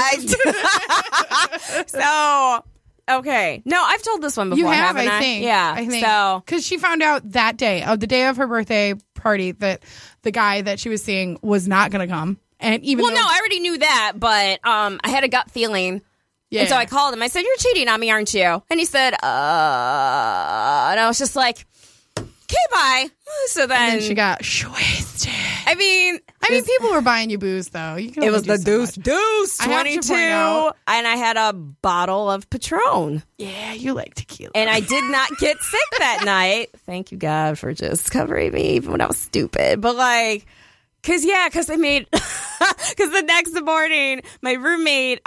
happened? I, so okay, no, I've told this one before. You have, haven't I think. Yeah. I think. So because she found out that day, of the day of her birthday party, that the guy that she was seeing was not going to come, and even well, though, no, I already knew that, but um, I had a gut feeling. yeah. And so I called him. I said, "You're cheating on me, aren't you?" And he said, "Uh," and I was just like, "Okay, bye." So then, and then she got wasted. I mean, I mean, people were buying you booze though. You can it only was do the so Deuce much. Deuce I have to twenty-two, point out- and I had a bottle of Patron. Yeah, you like tequila. And I did not get sick that night. Thank you, God, for just covering me even when I was stupid. But like, cause yeah, cause I made, cause the next morning, my roommate,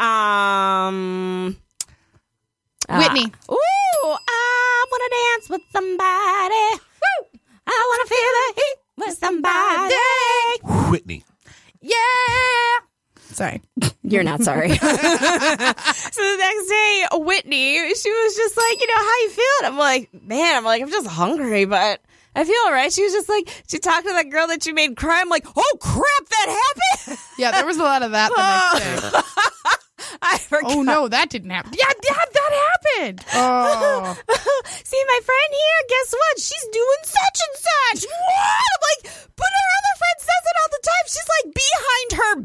um, uh, Whitney. ooh, I wanna dance with somebody. Woo! I wanna feel the heat with somebody. Whitney. Yeah. Sorry. You're not sorry. So the next day, Whitney, she was just like, you know, how you feeling? I'm like, man, I'm like, I'm just hungry, but I feel all right. She was just like, she talked to that girl that you made cry. I'm like, oh crap, that happened. Yeah, there was a lot of that the next day. I forgot. Oh no, that didn't happen. Yeah, yeah, that happened. Oh. See, my friend here, guess what? She's doing such and such. What? I'm like, but her other friend says it all the time. She's like behind her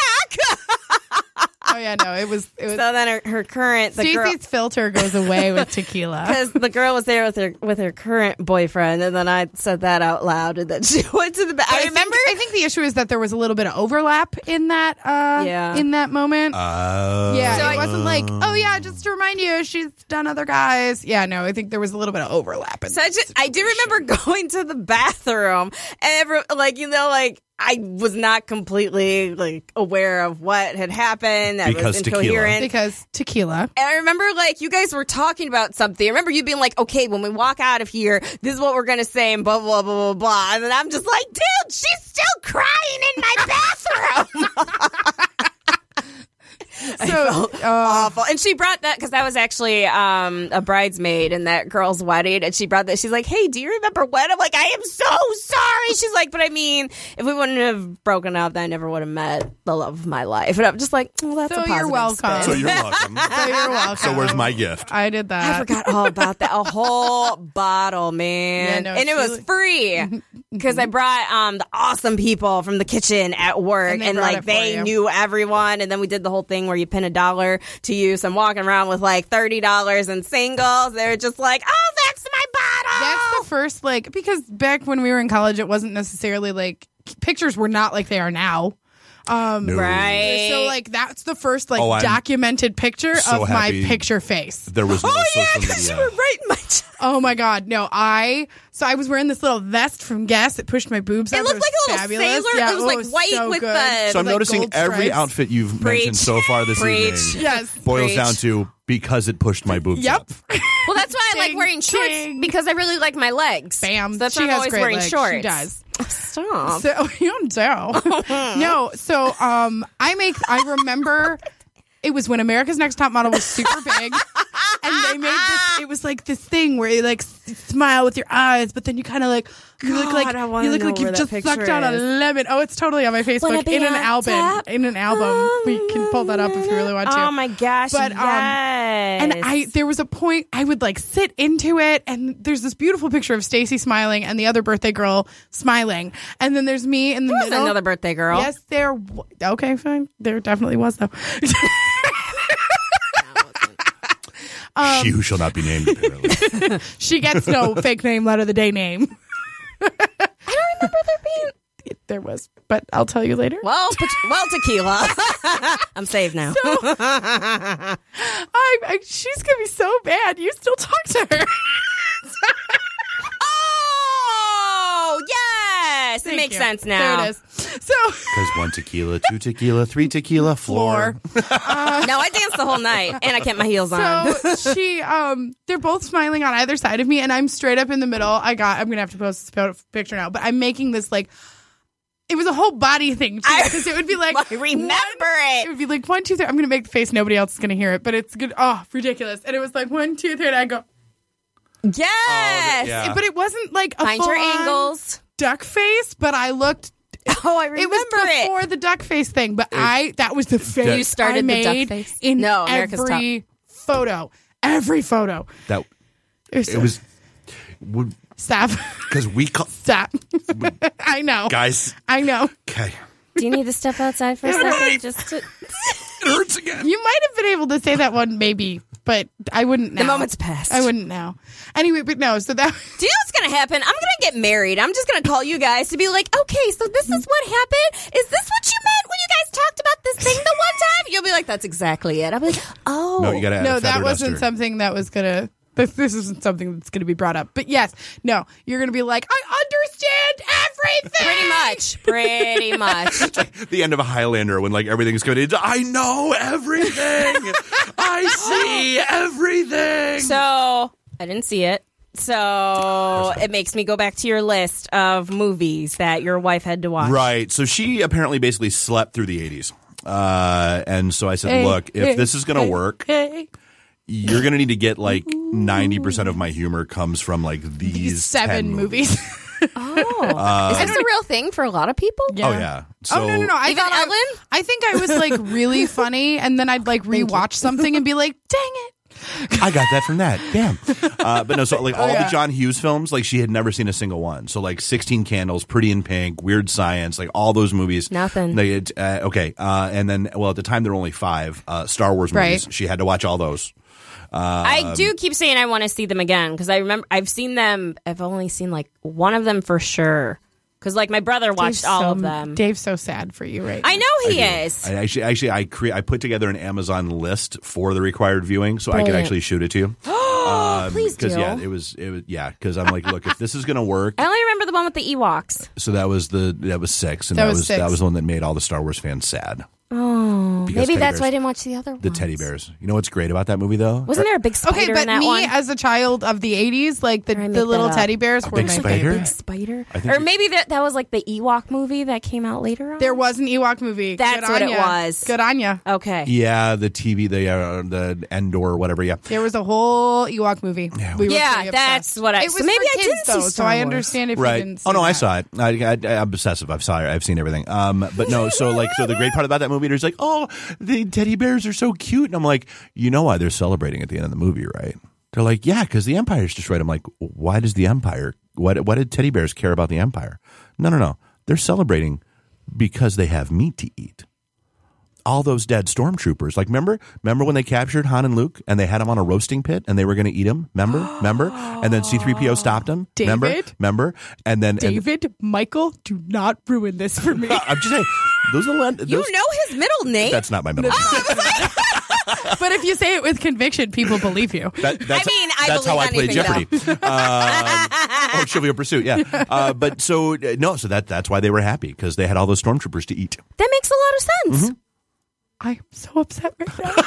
back. Oh yeah, no, it was it was So then her, her current, the girl. Stacey's filter goes away with tequila. Because the girl was there with her with her current boyfriend, and then I said that out loud, and then she went to the back. But I think- remember. I think the issue is that there was a little bit of overlap in that. Uh, Yeah. In that moment. Uh, yeah, So it I- wasn't like, oh yeah, just to remind you, she's done other guys. Yeah, no, I think there was a little bit of overlap. In So I, that just, I do situation. remember going to the bathroom, and every, like you know, like I was not completely like aware of what had happened. I Because was tequila. incoherent. because tequila. And I remember, like, you guys were talking about something. I remember you being like, okay, when we walk out of here, this is what we're going to say, and blah, blah, blah, blah, blah. And then I'm just like, dude, she's still crying in my bathroom. So uh, Awful. And she brought that, because I was actually um, a bridesmaid in that girl's wedding, and she brought that. She's like, hey, do you remember when? I'm like, I am so sorry. She's like, but I mean, if we wouldn't have broken up, then I never would have met the love of my life. And I'm just like, well, that's So a positive you're welcome. spin. So you're welcome. so you're welcome. So where's my gift? I did that. I forgot all about that. A whole bottle, man. Yeah, no, and it she was was- free because I brought um the awesome people from the kitchen at work, And and, they brought like it for they you. knew everyone. And then we did the whole thing where you pin a dollar to you. So I'm walking around with like thirty dollars in singles. They're just like, oh, that's my bottle. That's the first, like, because back when we were in college, it wasn't necessarily like pictures were not like they are now. Um, No. Right. So like that's the first like Oh, I'm documented picture so of happy my picture face. There was no Oh yeah, social because you media. were right in my. T- Oh my god, no! I so I was wearing this little vest from Guess. It pushed my boobs It up. looked was like a little fabulous. sailor. Yeah, It was, oh, like, white so with good. the- So I'm Like noticing gold every stripes. outfit you've Preach. mentioned so far this Preach. evening Yes. boils Preach. down to because it pushed my boobs Yep. up. well, that's why I like Ting, wearing shorts ting. because I really like my legs. Bam. So that's she why I'm has always great wearing legs. shorts. She does. Stop. So you don't. No. So um, I make. I remember. It was when America's Next Top Model was super big, and they made this. It was like this thing where you like s- smile with your eyes, but then you kind of like you look God, like I wanna you look know like where you've that just picture sucked down a is. lemon. Oh, it's totally on my Wanna Facebook be in an on album. top? In an album, we can pull that up if you really want to. Oh my gosh! But, um, yes. And I, there was a point I would like sit into it, and there's this beautiful picture of Stacy smiling and the other birthday girl smiling, and then there's me in the there was middle. another birthday girl. Yes, there. w- Okay, fine. There definitely was though. Um, she who shall not be named. Apparently. She gets no fake name, letter of the day name. I don't remember there being. There was, but I'll tell you later. Well, te- well, tequila. I'm saved now. I, I, she's gonna be so bad. You still talk to her. Oh yes, it Thank makes you. sense now. There it is. So Because one tequila, two tequila, three tequila, floor. floor. No, I danced the whole night, and I kept my heels on. So she, um, they're both smiling on either side of me, and I'm straight up in the middle. I got, I'm gonna have to post this po- picture now, but I'm making this like, it was a whole body thing too, I- because it would be like, I remember one- it. would be like one, two, three. I'm gonna make the face. Nobody else is gonna hear it, but it's good. Oh, ridiculous! And it was like one, two, three, and I go, Yes. yeah. but it wasn't like a Find your full-on angles. duck face, but I looked. Oh, I remember It was it. before the duck face thing, but I that was the face You started I the duck made face? in No, America's every photo, every photo. That It was, it was would stop, because we call stop. I know, guys. I know. Okay, Do you need to step outside for a second? Just to... it hurts again. You might have been able to say that one, maybe, but I wouldn't now. The moment's passed. I wouldn't now. Anyway, but no. So that Do you know what's going to happen? I'm going to get married. I'm just going to call you guys to be like, okay, so this is what happened. Is this what you meant when you guys talked about this thing the one time? You'll be like, that's exactly it. I'll be like, oh. No, you gotta add no, a that feather wasn't duster. something that was gonna. This, this isn't something that's going to be brought up. But yes, no, you're going to be like, I understand everything. Pretty much. Pretty much. The end of a Highlander when like everything's good. It's, I know everything. I see everything. So I didn't see it. So it makes me go back to your list of movies that your wife had to watch. Right. So she apparently basically slept through the eighties. Uh, and so I said, Hey, look, if hey, this is going to hey, work, hey. you're going to need to get like ninety percent of my humor comes from like these seven ten movies. Oh. Is this a real thing for a lot of people? Oh, yeah. So, oh no no no! I Even thought I- Ellen? I, think I was like really funny, and then I'd like rewatch something and be like, "Dang it!" I got that from that. Damn. Uh, but no, so like all Oh, yeah. the John Hughes films, like she had never seen a single one. So like sixteen Candles, Pretty in Pink, Weird Science, like all those movies. Nothing. They had, uh, okay. Uh, and then, well, at the time there were only five uh, Star Wars movies. Right. She had to watch all those. I do keep saying I want to see them again because I remember I've seen them. I've only seen like one of them for sure. Because like my brother watched Dave's all so, of them. Dave's so sad for you, right? I know he I do. is. I actually, actually, I cre- I put together an Amazon list for the required viewing, so I could Brilliant. actually shoot it to you. Oh, please do. Because yeah, it was, it was, yeah. Because I'm like, look, if this is gonna work, I only remember the one with the Ewoks. so that was the that was six, and That that, was was six. that was the one that made all the Star Wars fans sad. Oh, Because maybe teddy that's why I bears. didn't watch the other one. The teddy bears. You know what's great about that movie though? Wasn't there a big spider Okay, but in that me one? as a child of the eighties, like the, Try and the make little that up. teddy bears A were big my spider? favorite. Spider? I think Or you- maybe that that was like the Ewok movie that came out later on? There was an Ewok movie. That's Good what on it ya. was. Good on ya. Okay. Yeah, the T V, the uh, the Endor, or whatever. Yeah, There was a whole Ewok movie. Yeah, we were Yeah, pretty that's obsessed. what I- It was so maybe for I kids, didn't see though, so Star I Wars. understand if you right. didn't. See Oh no, I that. saw it. I, I, I'm obsessive. I'm sorry. I've seen everything. Um, but no. So like, so the great part about that movie is like, oh, the teddy bears are so cute, and I'm like, you know why they're celebrating at the end of the movie, right? They're like, yeah, because the Empire's destroyed. I'm like, why does the Empire? What? What did teddy bears care about the Empire? No, no, no. They're celebrating because they have meat to eat. all those dead stormtroopers. Like, remember, remember when they captured Han and Luke and they had them on a roasting pit and they were going to eat them? Remember, remember, and then C three P O stopped them. Remember, David? remember, and then and- David, Michael, do not ruin this for me. I'm just saying, those are the You those, know his middle name? That's not my middle name. But if you say it with conviction, people believe you. That, that's, I mean, I that's how I play believe Jeopardy. uh, or Trivial Pursuit, yeah. Uh, but so uh, no, so that that's why they were happy because they had all those stormtroopers to eat. That makes a lot of sense. Mm-hmm. I'm so upset right now.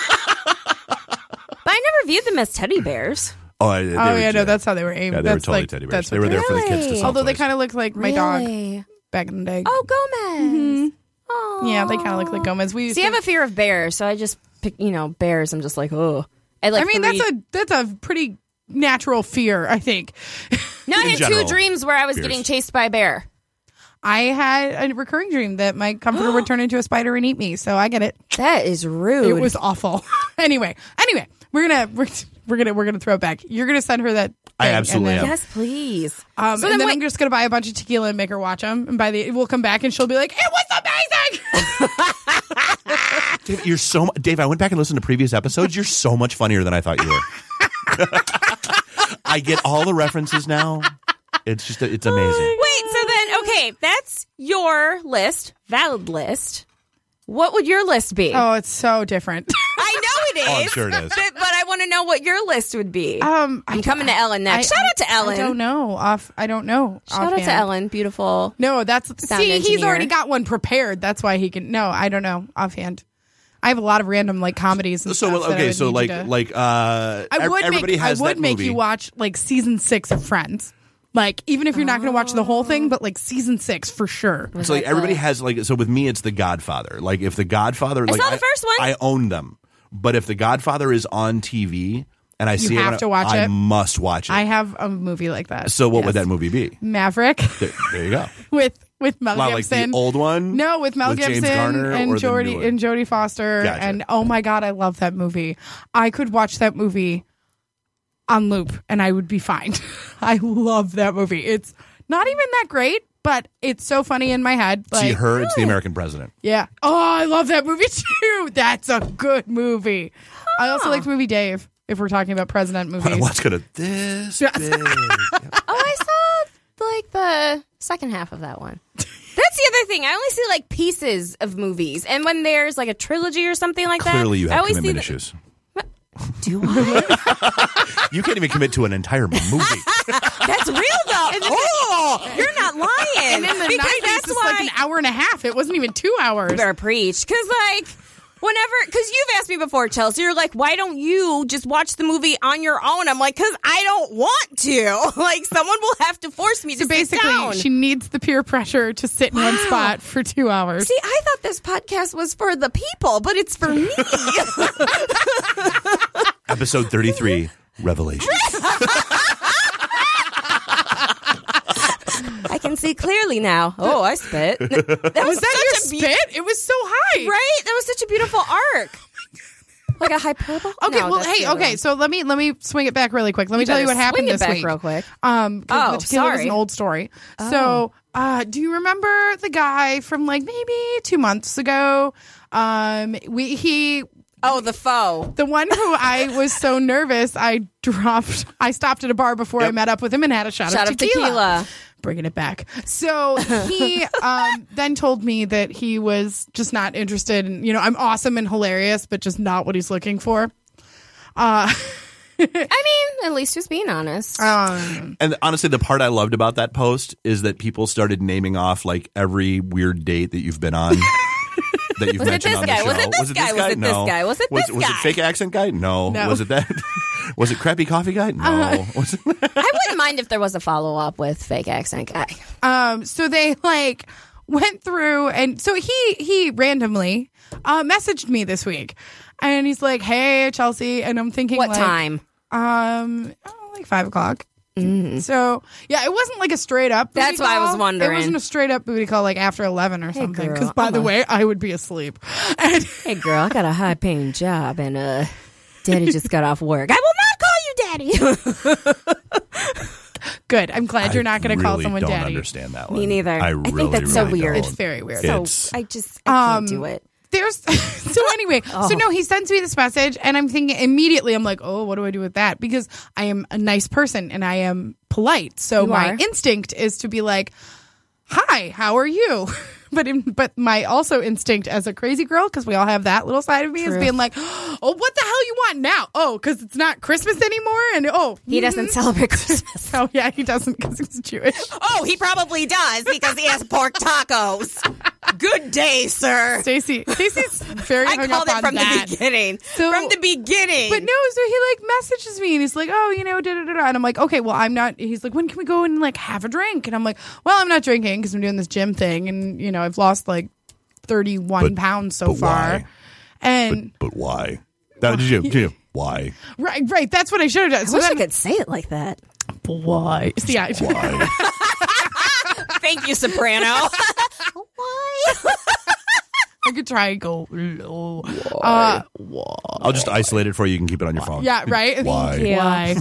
But I never viewed them as teddy bears. Oh, they Oh were- yeah, no, that's how they were aimed. yeah, they that's were totally like, teddy bears. That's They what were there for the kids to Really? solve Although they toys. kind of look like my dog Really? back in the day. Oh, Gomez. Oh. Yeah, they kind of look like Gomez. We used See, I to- have a fear of bears, so I just pick, you know, bears. I'm just like, oh. I like. I mean, three- that's a that's a pretty natural fear, I think. No, I in had general, two dreams where I was fears. getting chased by a bear. I had a recurring dream that my comforter would turn into a spider and eat me, so I get it. That is rude. It was awful. anyway, anyway, we're gonna we're, we're gonna we're gonna throw it back. You're gonna send her that. I thing, absolutely and then, am. Yes, please. Um, So and then then wait- I'm just gonna buy a bunch of tequila and make her watch them. And by the we'll come back and she'll be like, "It was amazing." Dave, you're so mu- Dave. I went back and listened to previous episodes. You're so much funnier than I thought you were. I get all the references now. It's just it's amazing. Wait, so then, okay, that's your list, valid list. What would your list be? Oh, it's so different. I know it is. Oh, I'm sure it is. But, but I want to know what your list would be. um, I'm coming to Ellen next. Shout out to Ellen. I don't know. Off. I don't know. Shout out to offhand. Ellen, beautiful. No, that's Sound see. He's engineer. already got one prepared. That's why he can. No, I don't know offhand. I have a lot of random like comedies and So stuff. well, that I okay, would so need like you to- like uh, I would everybody make I has would that make movie. you watch like season six of Friends. Like even if you're not going to watch the whole thing, but like season six for sure. So like, everybody Netflix. has like so with me it's The Godfather. Like if The Godfather, like saw the first one. I own them. But if The Godfather is on T V and I see it, have when I- to watch I it. must watch it. I have a movie like that. so what Yes. would that movie be? Maverick There, there you go. with with Mel Not like Gibson. the old one. No, with Mel with Gibson James Garner and or the new Jodie one? and Jodie Foster. Gotcha. And oh my god, I love that movie. I could watch that movie on loop and I would be fine. I love that movie. It's not even that great, but it's so funny in my head. Like, See her, it's The American President. yeah. Oh, I love that movie too. That's a good movie. I also like the movie Dave. If we're talking about president movies, What's gonna this big? Oh, I saw like the second half of that one. That's the other thing. I only see like pieces of movies, and when there's like a trilogy or something like that, Clearly, you I have always commitment see the- issues. Do I? You can't even commit to an entire movie. That's real though. Oh, you're not lying. and in the because nineties, that's it's why like an hour and a half. It wasn't even two hours. you better preach. Because like. Whenever, because you've asked me before, Chelsea, you're like, why don't you just watch the movie on your own? I'm like, because I don't want to. Like, someone will have to force me to So sit basically, down. she needs the peer pressure to sit in one spot for two hours. See, I thought this podcast was for the people, but it's for me. Episode thirty-three, Revelation. I can see clearly now. Oh, I spit. That was, Was that your such a spit? It was so high. Right? That was such a beautiful arc. Like a hyperbole? Okay, No, well, that's hey, the other okay, one. so let me let me swing it back really quick. Let me tell you what better happened swing it this back week. real quick. Um, 'cause Oh, the tequila was sorry. an old story. So, uh, do you remember the guy from like maybe two months ago? Um, we he Oh, the foe. the one who I was so nervous I dropped. I stopped at a bar before I Yep. met up with him and had a shot, Shot of of tequila. tequila. Bringing it back. So he um, then told me that he was just not interested in, you know, I'm awesome and hilarious, but just not what he's looking for. Uh, I mean, at least just being honest. um, And honestly, the part I loved about that post is that people started naming off like every weird date that you've been on. That you've Was it mentioned this on guy? the show. Was it this guy? Was it this No. guy? Was it was, this was guy? it fake accent guy? No. No. Was it that? Was it crappy coffee guy? No. Uh-huh. Was it- I wouldn't mind if there was a follow up with fake accent guy. um, so they like went through and so he, he randomly, uh, messaged me this week and he's like, hey, Chelsea. And I'm thinking, What like, time? Um, oh, like five o'clock. So yeah, it wasn't like a straight up. booty Mm-hmm. That's why I was call. wondering. It wasn't a straight up booty call like after eleven or something. girl, Because by I'm the a- way, I would be asleep. And Hey, girl, I got a high paying job and uh, daddy just got off work. I will not call you daddy. good. I'm glad you're not going to I call really someone don't daddy. understand that Me one. neither. I I think really, that's so really weird. don't. It's very weird. so It's- I just I can't Um, do it. there's so anyway. So no, he sends me this message, and I'm thinking immediately. I'm like, oh, what do I do with that? Because I am a nice person and I am polite. So You my are. instinct is to be like, "Hi, how are you?" But in, but my also instinct as a crazy girl, because we all have that little side of me, is True. being like, "Oh, what the hell you want now? Oh, because it's not Christmas anymore." And oh, He doesn't mhm. celebrate Christmas. Oh yeah, he doesn't because he's Jewish. Oh, he probably does because he has pork tacos. Good day, sir. Stacey, Stacey's very I hung called up it on from that. the beginning. So- from the beginning. But no, so he like messages me and he's like, oh, you know, da da da da. And I'm like, okay, well, I'm not. He's like, when can we go and like have a drink? And I'm like, well, I'm not drinking because I'm doing this gym thing, and you know, I've lost like thirty-one But- pounds so but far. why? And But why? That, did you, did you? Why? right, right, that's what I should have done. I So wish I then, could say it like that. why? See, I, Why? Thank you, Soprano. Why? I could try and go low. Uh, I'll just isolate it for you. You can keep it on your phone. yeah, right. Why? you. Why?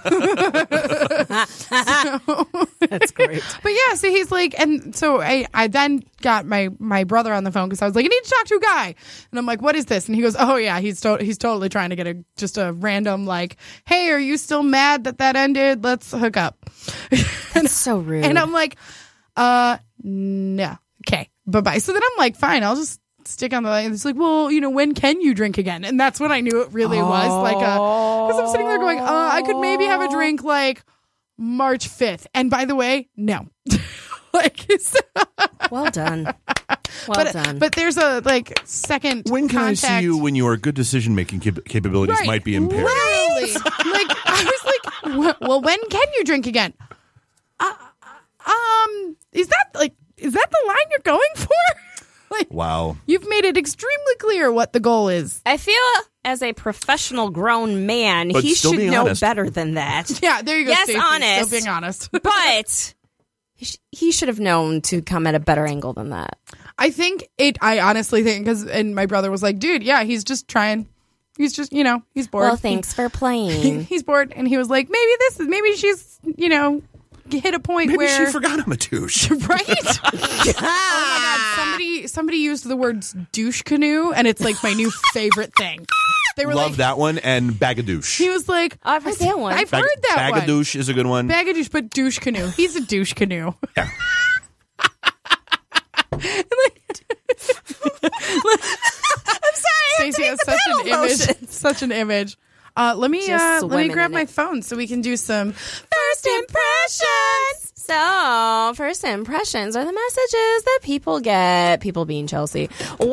That's great. But yeah, so he's like, and so I, I then got my my brother on the phone because I was like, I need to talk to a guy, and I'm like, what is this? And he goes, oh yeah, he's to- he's totally trying to get a just a random like, hey, are you still mad that that ended? Let's hook up. That's so rude. And I'm like, uh, no, okay, bye bye. So then I'm like, fine, I'll just stick on the line. It's like, well, you know, when can you drink again? And that's when I knew it really was like a, because I'm sitting there going, uh, I could maybe have a drink like March fifth. And by the way, no. Like, so- well done. Well but, done. but there's a like second When can contact. I see you when your good decision making cap- capabilities Right. might be impaired? Literally. Like, I was like, "Wh- well, when can you drink again? Uh, um, is that like, is that the line you're going for? Like, Wow. you've made it extremely clear what the goal is. I feel as a professional grown man, But he still should being know honest. better than that. Yeah, there you go. Yes, Stacey, honest. Still being honest. But he sh- he should have known to come at a better angle than that. I think it. I honestly think because, and my brother was like, dude, yeah, he's just trying. He's just, you know, he's bored. Well, thanks for He- playing. he's bored, and he was like, maybe this is, maybe she's, you know, hit a point Maybe where she forgot I'm a douche. right. Oh my god! Somebody somebody used the words douche canoe, and it's like my new favorite thing. They were Love like, that one and bagadouche. he was like, Oh, I've heard that one. I've Bag- heard that one. Bagadouche is a good one. Bagadouche, but douche canoe. He's a douche canoe. Yeah. I'm sorry. Stacey has such an image. Such an image. Uh, let me Just uh, let me swimming grab in my it. phone so we can do some First impressions. So, first impressions are the messages that people get, people being Chelsea,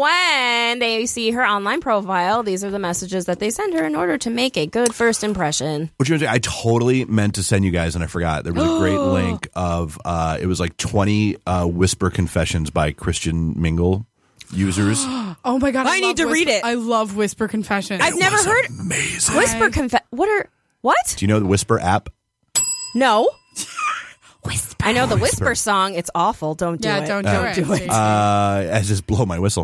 when they see her online profile. These are the messages that they send her in order to make a good first impression. What you want to say? I totally meant to send you guys, and I forgot. There was a great link of uh, it was like twenty uh, whisper confessions by Christian Mingle users. Oh my god! I, I need love to read Whisper- it. I love Whisper Confessions. I've never was heard amazing. Whisper confess. What are what? Do you know the Whisper app? No. Whisper. I know the Whisper. Whisper song. It's awful. Don't do yeah, it. don't do Uh, it. do it. Stacey. Uh, as just blow my whistle.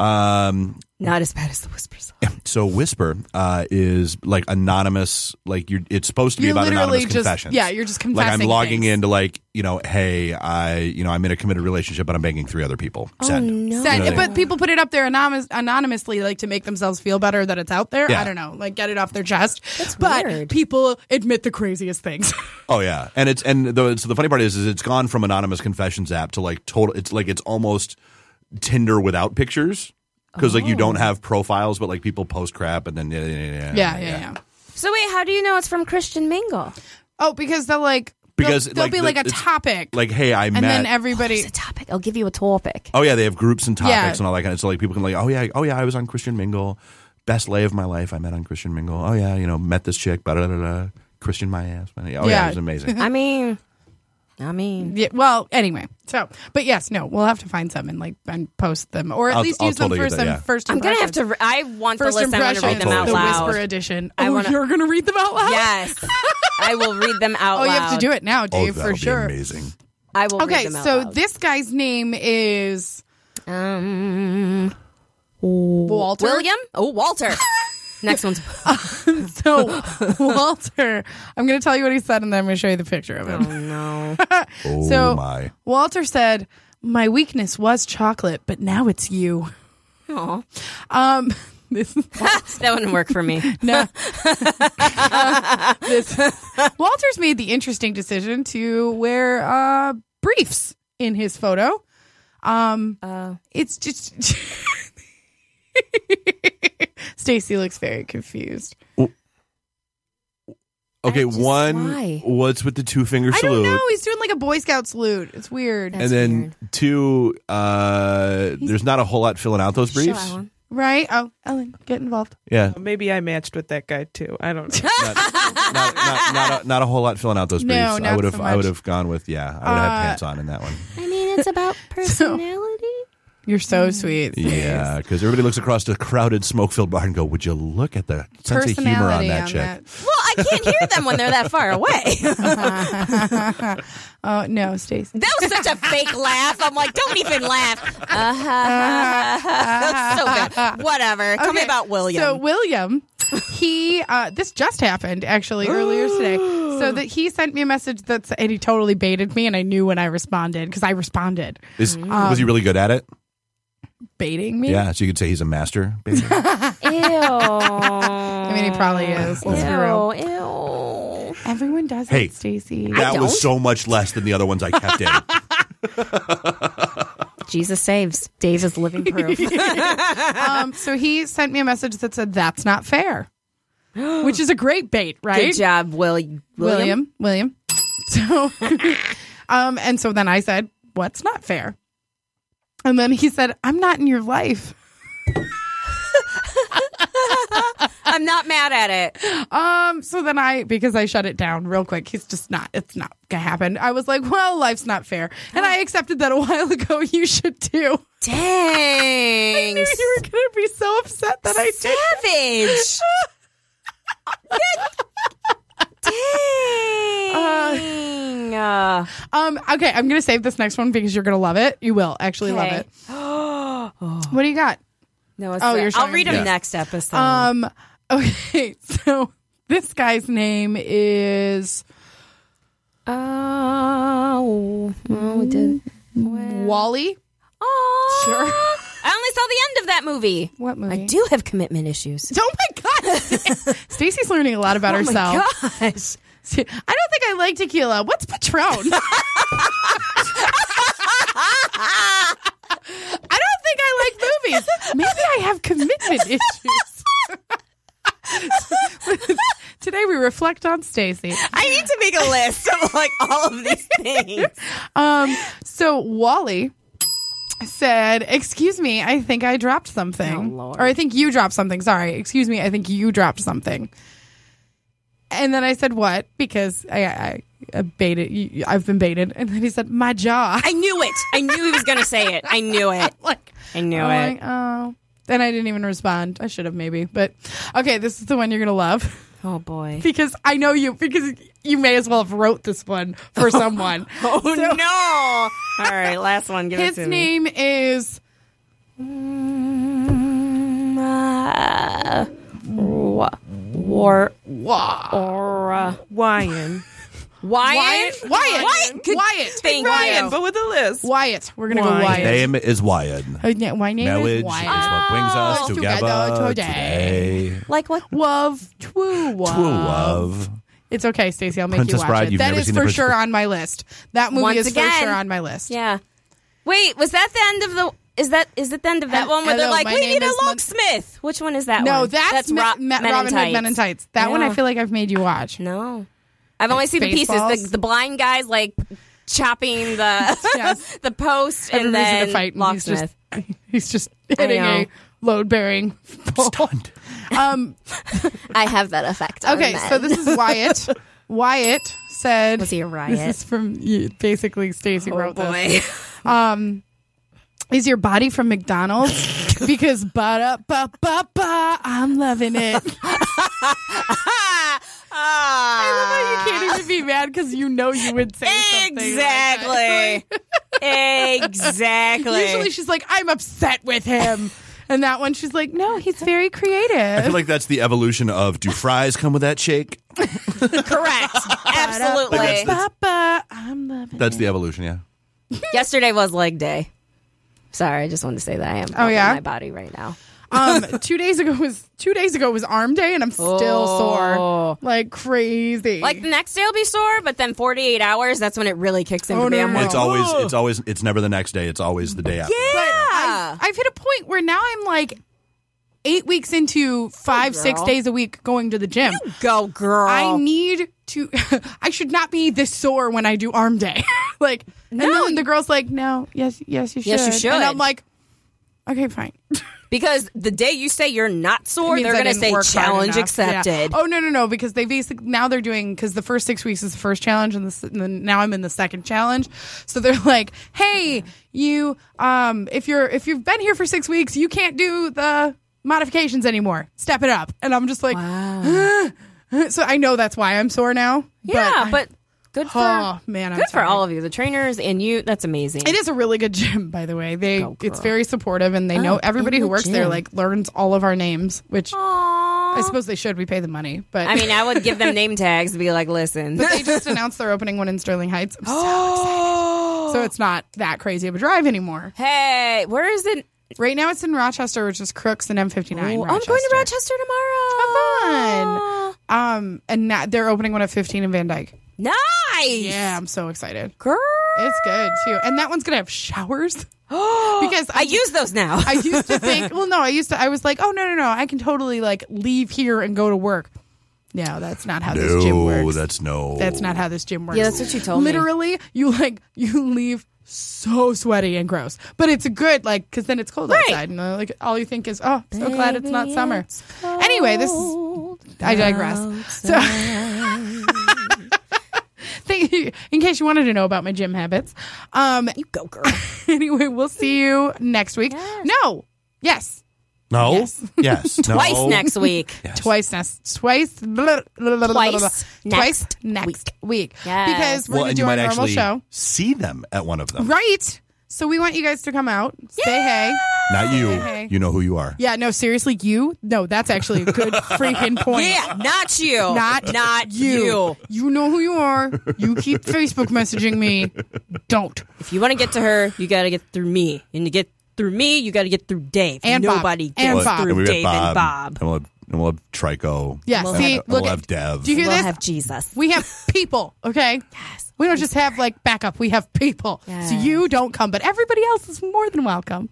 Um, Not as bad as the Whisper song. so Whisper uh, is like anonymous. Like you're, it's supposed to be You're about literally anonymous just- confessions. yeah, you're just like I'm confessing logging things. into like you know, hey, I you know I'm in a committed relationship, but I'm banging three other people. Send. Oh, no. Send- You know, but people put it up there anonymous, anonymously, like to make themselves feel better that it's out there. Yeah. I don't know, like get it off their chest. That's but weird. people admit the craziest things. Oh yeah, and it's and the so the funny part is is it's gone from anonymous confessions app to like total. It's like it's almost Tinder without pictures because like you don't have profiles, but like people post crap and then yeah yeah yeah. yeah, yeah, yeah. So wait, how do you know it's from Christian Mingle? Oh, because they'll like Because, there'll, there'll like, be the- like a it's- topic, Like hey, I and met. then everybody. It's a topic. I'll give you a topic. Oh yeah, they have groups and topics Yeah. and all that kind of. So like people can like, oh yeah, oh yeah, I was on Christian Mingle, best lay of my life. I met on Christian Mingle. Oh yeah, you know, met this chick. Blah, blah, blah, blah. Christian my ass. Oh yeah, Yeah. it was amazing. I mean, I mean, Yeah, well, anyway, so but yes, no, we'll have to find some and like and post them, or at I'll- least I'll use them totally for get that, some yeah. first. I'm gonna have impressions. to. Re- I want First the list. I'm gonna impressions, read them out the loud. Whisper edition. I Oh, wanna- you're gonna read them out loud. Yes, I will read them out Oh, loud. you have to do it now, Oh, Dave, that'll for be sure. amazing. I will. Okay, read them out so loud. this guy's name is um, Walter. William. Oh, Walter. Next one's. So Walter, I'm going to tell you what he said, and then I'm going to show you the picture of him. Oh no. Oh So- my. Walter said, "My weakness was chocolate, but now it's you." Aw. Um, this is That wouldn't work for me. no. Uh, this, Walter's made the interesting decision to wear uh, briefs in his photo. Um, Uh, it's just Stacy looks very confused. Okay, just- one, why? what's with the two finger I salute? don't know. He's doing like a Boy Scout salute. It's weird, That's and then weird. two, uh, there's not a whole lot filling out those Show briefs. Ellen. right? Oh, Ellen, get involved. Yeah, Maybe I matched with that guy too. I don't know. not, not, not, not, a, not a whole lot filling out those briefs. No, I not would have, so I would much. have gone with yeah. I would have Uh, had pants on in that one. I mean, it's about personality. You're so sweet. Yeah, because everybody looks across the crowded, smoke-filled bar and go, "Would you look at the sense of humor on Personality that on chick?" that. Well, I can't hear them when they're that far away. Oh no, Stacy. That was such a fake laugh. I'm like, don't even laugh. Uh-huh. That's so good. Whatever. Tell me Okay, about William. So William, he uh, this just happened actually earlier today. So that he sent me a message that's and he totally baited me, and I knew when I responded because I responded. Is, was he really good at it? Baiting me? Yeah, so you could say he's a master. Baby. Ew. I mean, he probably is. Let's be real. Ew. Ew. Everyone does Hey, it, Stacy. that don't. was so much less than the other ones I kept in. Jesus saves. Dave is living proof. Um, so he sent me a message that said, "That's not fair," which is a great bait, right? Good job, Will. William. William. William. So, um, and so then I said, "What's not fair?" And then he said, "I'm not in your life." I'm not mad at it. Um, so then I, because I shut it down real quick, he's just not, it's not gonna happen. I was like, well, life's not fair. And I accepted that a while ago. You should too. Dang. I knew you were gonna be so upset that I did. Savage. Dang. Uh, Um, okay, I'm gonna save this next one because you're gonna love it. You will actually love Okay. it. What do you got? no, it's Oh, the- you're I'll showing read me. him Yeah. next episode. Um, okay, so this guy's name is oh, well, we did. Wally. Oh, Sure. I only saw the end of that movie. What movie? I do have commitment issues. Oh my god, Stacy's learning a lot about Oh herself. my gosh. I don't think I like tequila. What's Patron? I don't think I like movies. Maybe I have commitment issues. Today we reflect on Stacy. I need to make a list of like all of these things. Um, so Wally said, "Excuse me, I think I dropped something, Oh, Lord. or I think you dropped something. Sorry, excuse me, I think you dropped something." And then I said, "What?" Because I, I, I baited. you- I've been baited. And then he said, "My jaw." I knew it. I knew he was going to say it. I knew it. like, I knew I'm it. like, oh. Then I didn't even respond. I should have maybe, but okay. This is the one you're gonna love Oh boy. because I know you. Because you may as well have wrote this one for someone. Oh So- no! All right, last one. Give His it to me. name is Mm, uh, wa- war Wah. or uh, Wyan. Wyatt. Wyatt. Wyatt. Wyatt. Good- Wyatt. Thank Ryan, you. but with a list. Wyatt. We're gonna Wyatt. go Wyatt. Name is Wyatt. Uh, yeah, my name Marriage is is Wyatt. what brings us Oh, together, together today. today. Like what? Love, true love. True love. It's okay, Stacey. I'll make Princess you watch Bride, it. you've That never is seen for the sure Princess- on my list. That movie Once is again. for sure on my list. Yeah. Wait, was that the end of the? Is that is it the end of that Uh, one where they're hello, like, my we name need a is Mon- locksmith? Which one is that No, one? that's, Ro- Ma- Ma- Men in Robin Hood Tights. Men in Tights. That one I Yeah. feel like I've made you watch. No, I've only seen the pieces. Spaceballs. The, the blind guy's like chopping the Yes. the post, and Everybody's then in a fight, and he's locksmith. just he's just hitting know. a load bearing pole. Um, I have that effect. on okay, men. so this is Wyatt. Wyatt said, Was he a riot? This is from you- basically Stacy Oh wrote boy. this. Um, is your body from McDonald's? Because ba da ba ba ba, I'm loving it. I love how you can't even be mad because you know you would say something like that. Exactly. Exactly. Usually she's like, I'm upset with him. And that one, she's like, no, he's very creative. I feel like that's the evolution of do fries come with that shake? correct. Absolutely. Like that's- Ba-ba, I'm loving That's it. the evolution, yeah. Yesterday was leg day. Sorry, I just wanted to say that I am. Oh, yeah? in my body right now. Um, two days ago was two days ago was arm day, and I'm still Oh. sore like crazy. Like the next day will be sore, but then forty-eight hours, that's when it really kicks in Oh, for me. no, I'm no. like, It's always, "Oh." it's always, it's never the next day. It's always the day after. But Yeah. I've, I've hit a point where now I'm like eight weeks into five, girl. six days a week going to the gym. Go, girl. I need to. I should not be this sore when I do arm day. Like, No. and then the girl's like, "No, yes, yes, you should." Yes, you should. And I'm like, "Okay, fine." Because the day you say you're not sore, Means they're I going to didn't say work hard challenge enough. accepted. Yeah. Oh no, no, no! Because they basically now they're doing because the first six weeks is the first challenge, and, this, and then now I'm in the second challenge. So they're like, "Hey, you, um, if you're if you've been here for six weeks, you can't do the modifications anymore. Step it up." And I'm just like, Wow. so I know that's why I'm sore now. Yeah, I- but good for oh man, I'm good for sorry. all of you, the trainers and you. That's amazing. It is a really good gym, by the way. They Go, it's girl. very supportive, and they know Oh, everybody in who the works there gym. like learns all of our names, which Aww. I suppose they should. We pay the money, but I mean, I would give them name tags to be like, listen. but they just announced they're opening one in Sterling Heights. I'm so excited. So it's not that crazy of a drive anymore. Hey, where is it? Right now it's in Rochester, which is Crooks and M fifty-nine. Oh, I'm going to Rochester tomorrow. Have fun. Um, and now they're opening one at fifteen in Van Dyke. Nice. Yeah, I'm so excited. Girl. It's good too, and that one's gonna have showers because I I use those now. I used to think, well, no, I used to, I was like, oh, no, no, no, I can totally like leave here and go to work. No, that's not how this gym No, works. that's no. That's not how this gym works. Yeah, that's what you told me. Literally, you like, you leave so sweaty and gross. But it's good, like, because then it's cold Right. outside. And uh, like, all you think is, oh, so glad it's not Baby, summer. it's Anyway, this is, I digress. So, thank you, in case you wanted to know about my gym habits. Um, You go, girl. anyway, we'll see you next week. Yes. No. Yes. No. Yes. Yes. No. Twice next week. Yes. Twice next, twice, blah, blah, blah, blah, blah, Twice blah. next twice next week. week. Yes. Because we're Well, gonna and do you our might normal actually show, see them at one of them. right? So we want you guys to come out, say hey. Not you. Hey. You know who you are. Yeah, no, seriously, you? No, that's actually a good freaking point. Yeah, not you. Not, not you. you. You know who you are. You keep Facebook messaging me. Don't. If you want to get to her, you got to get through me. And to get through me, you got to get through Dave. And Bob. Nobody And gets Bob. And through we got Dave and Bob. And we'll have, and we'll have Trico. Yeah, We'll see, and look we'll at, have Dev. do you hear We'll this? have Jesus. We have people, okay? Yes. We don't just have like backup. We have people. Yes. So you don't come, but everybody else is more than welcome.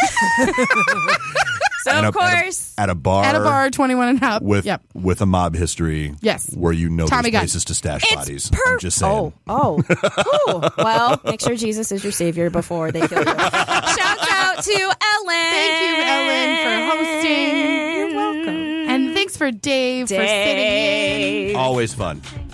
So, And of a- at a- course, At a bar. At a bar, twenty-one and up. With Yep. with a mob history. Yes. Where you know Tommy there's gun. places to stash it's bodies. per- I'm just saying. Oh, oh. Ooh. Well, make sure Jesus is your savior before they kill you. Shouts out to Ellen. Thank you, Ellen, for hosting. You're welcome. And thanks for Dave, for sitting in. Dave. Always fun.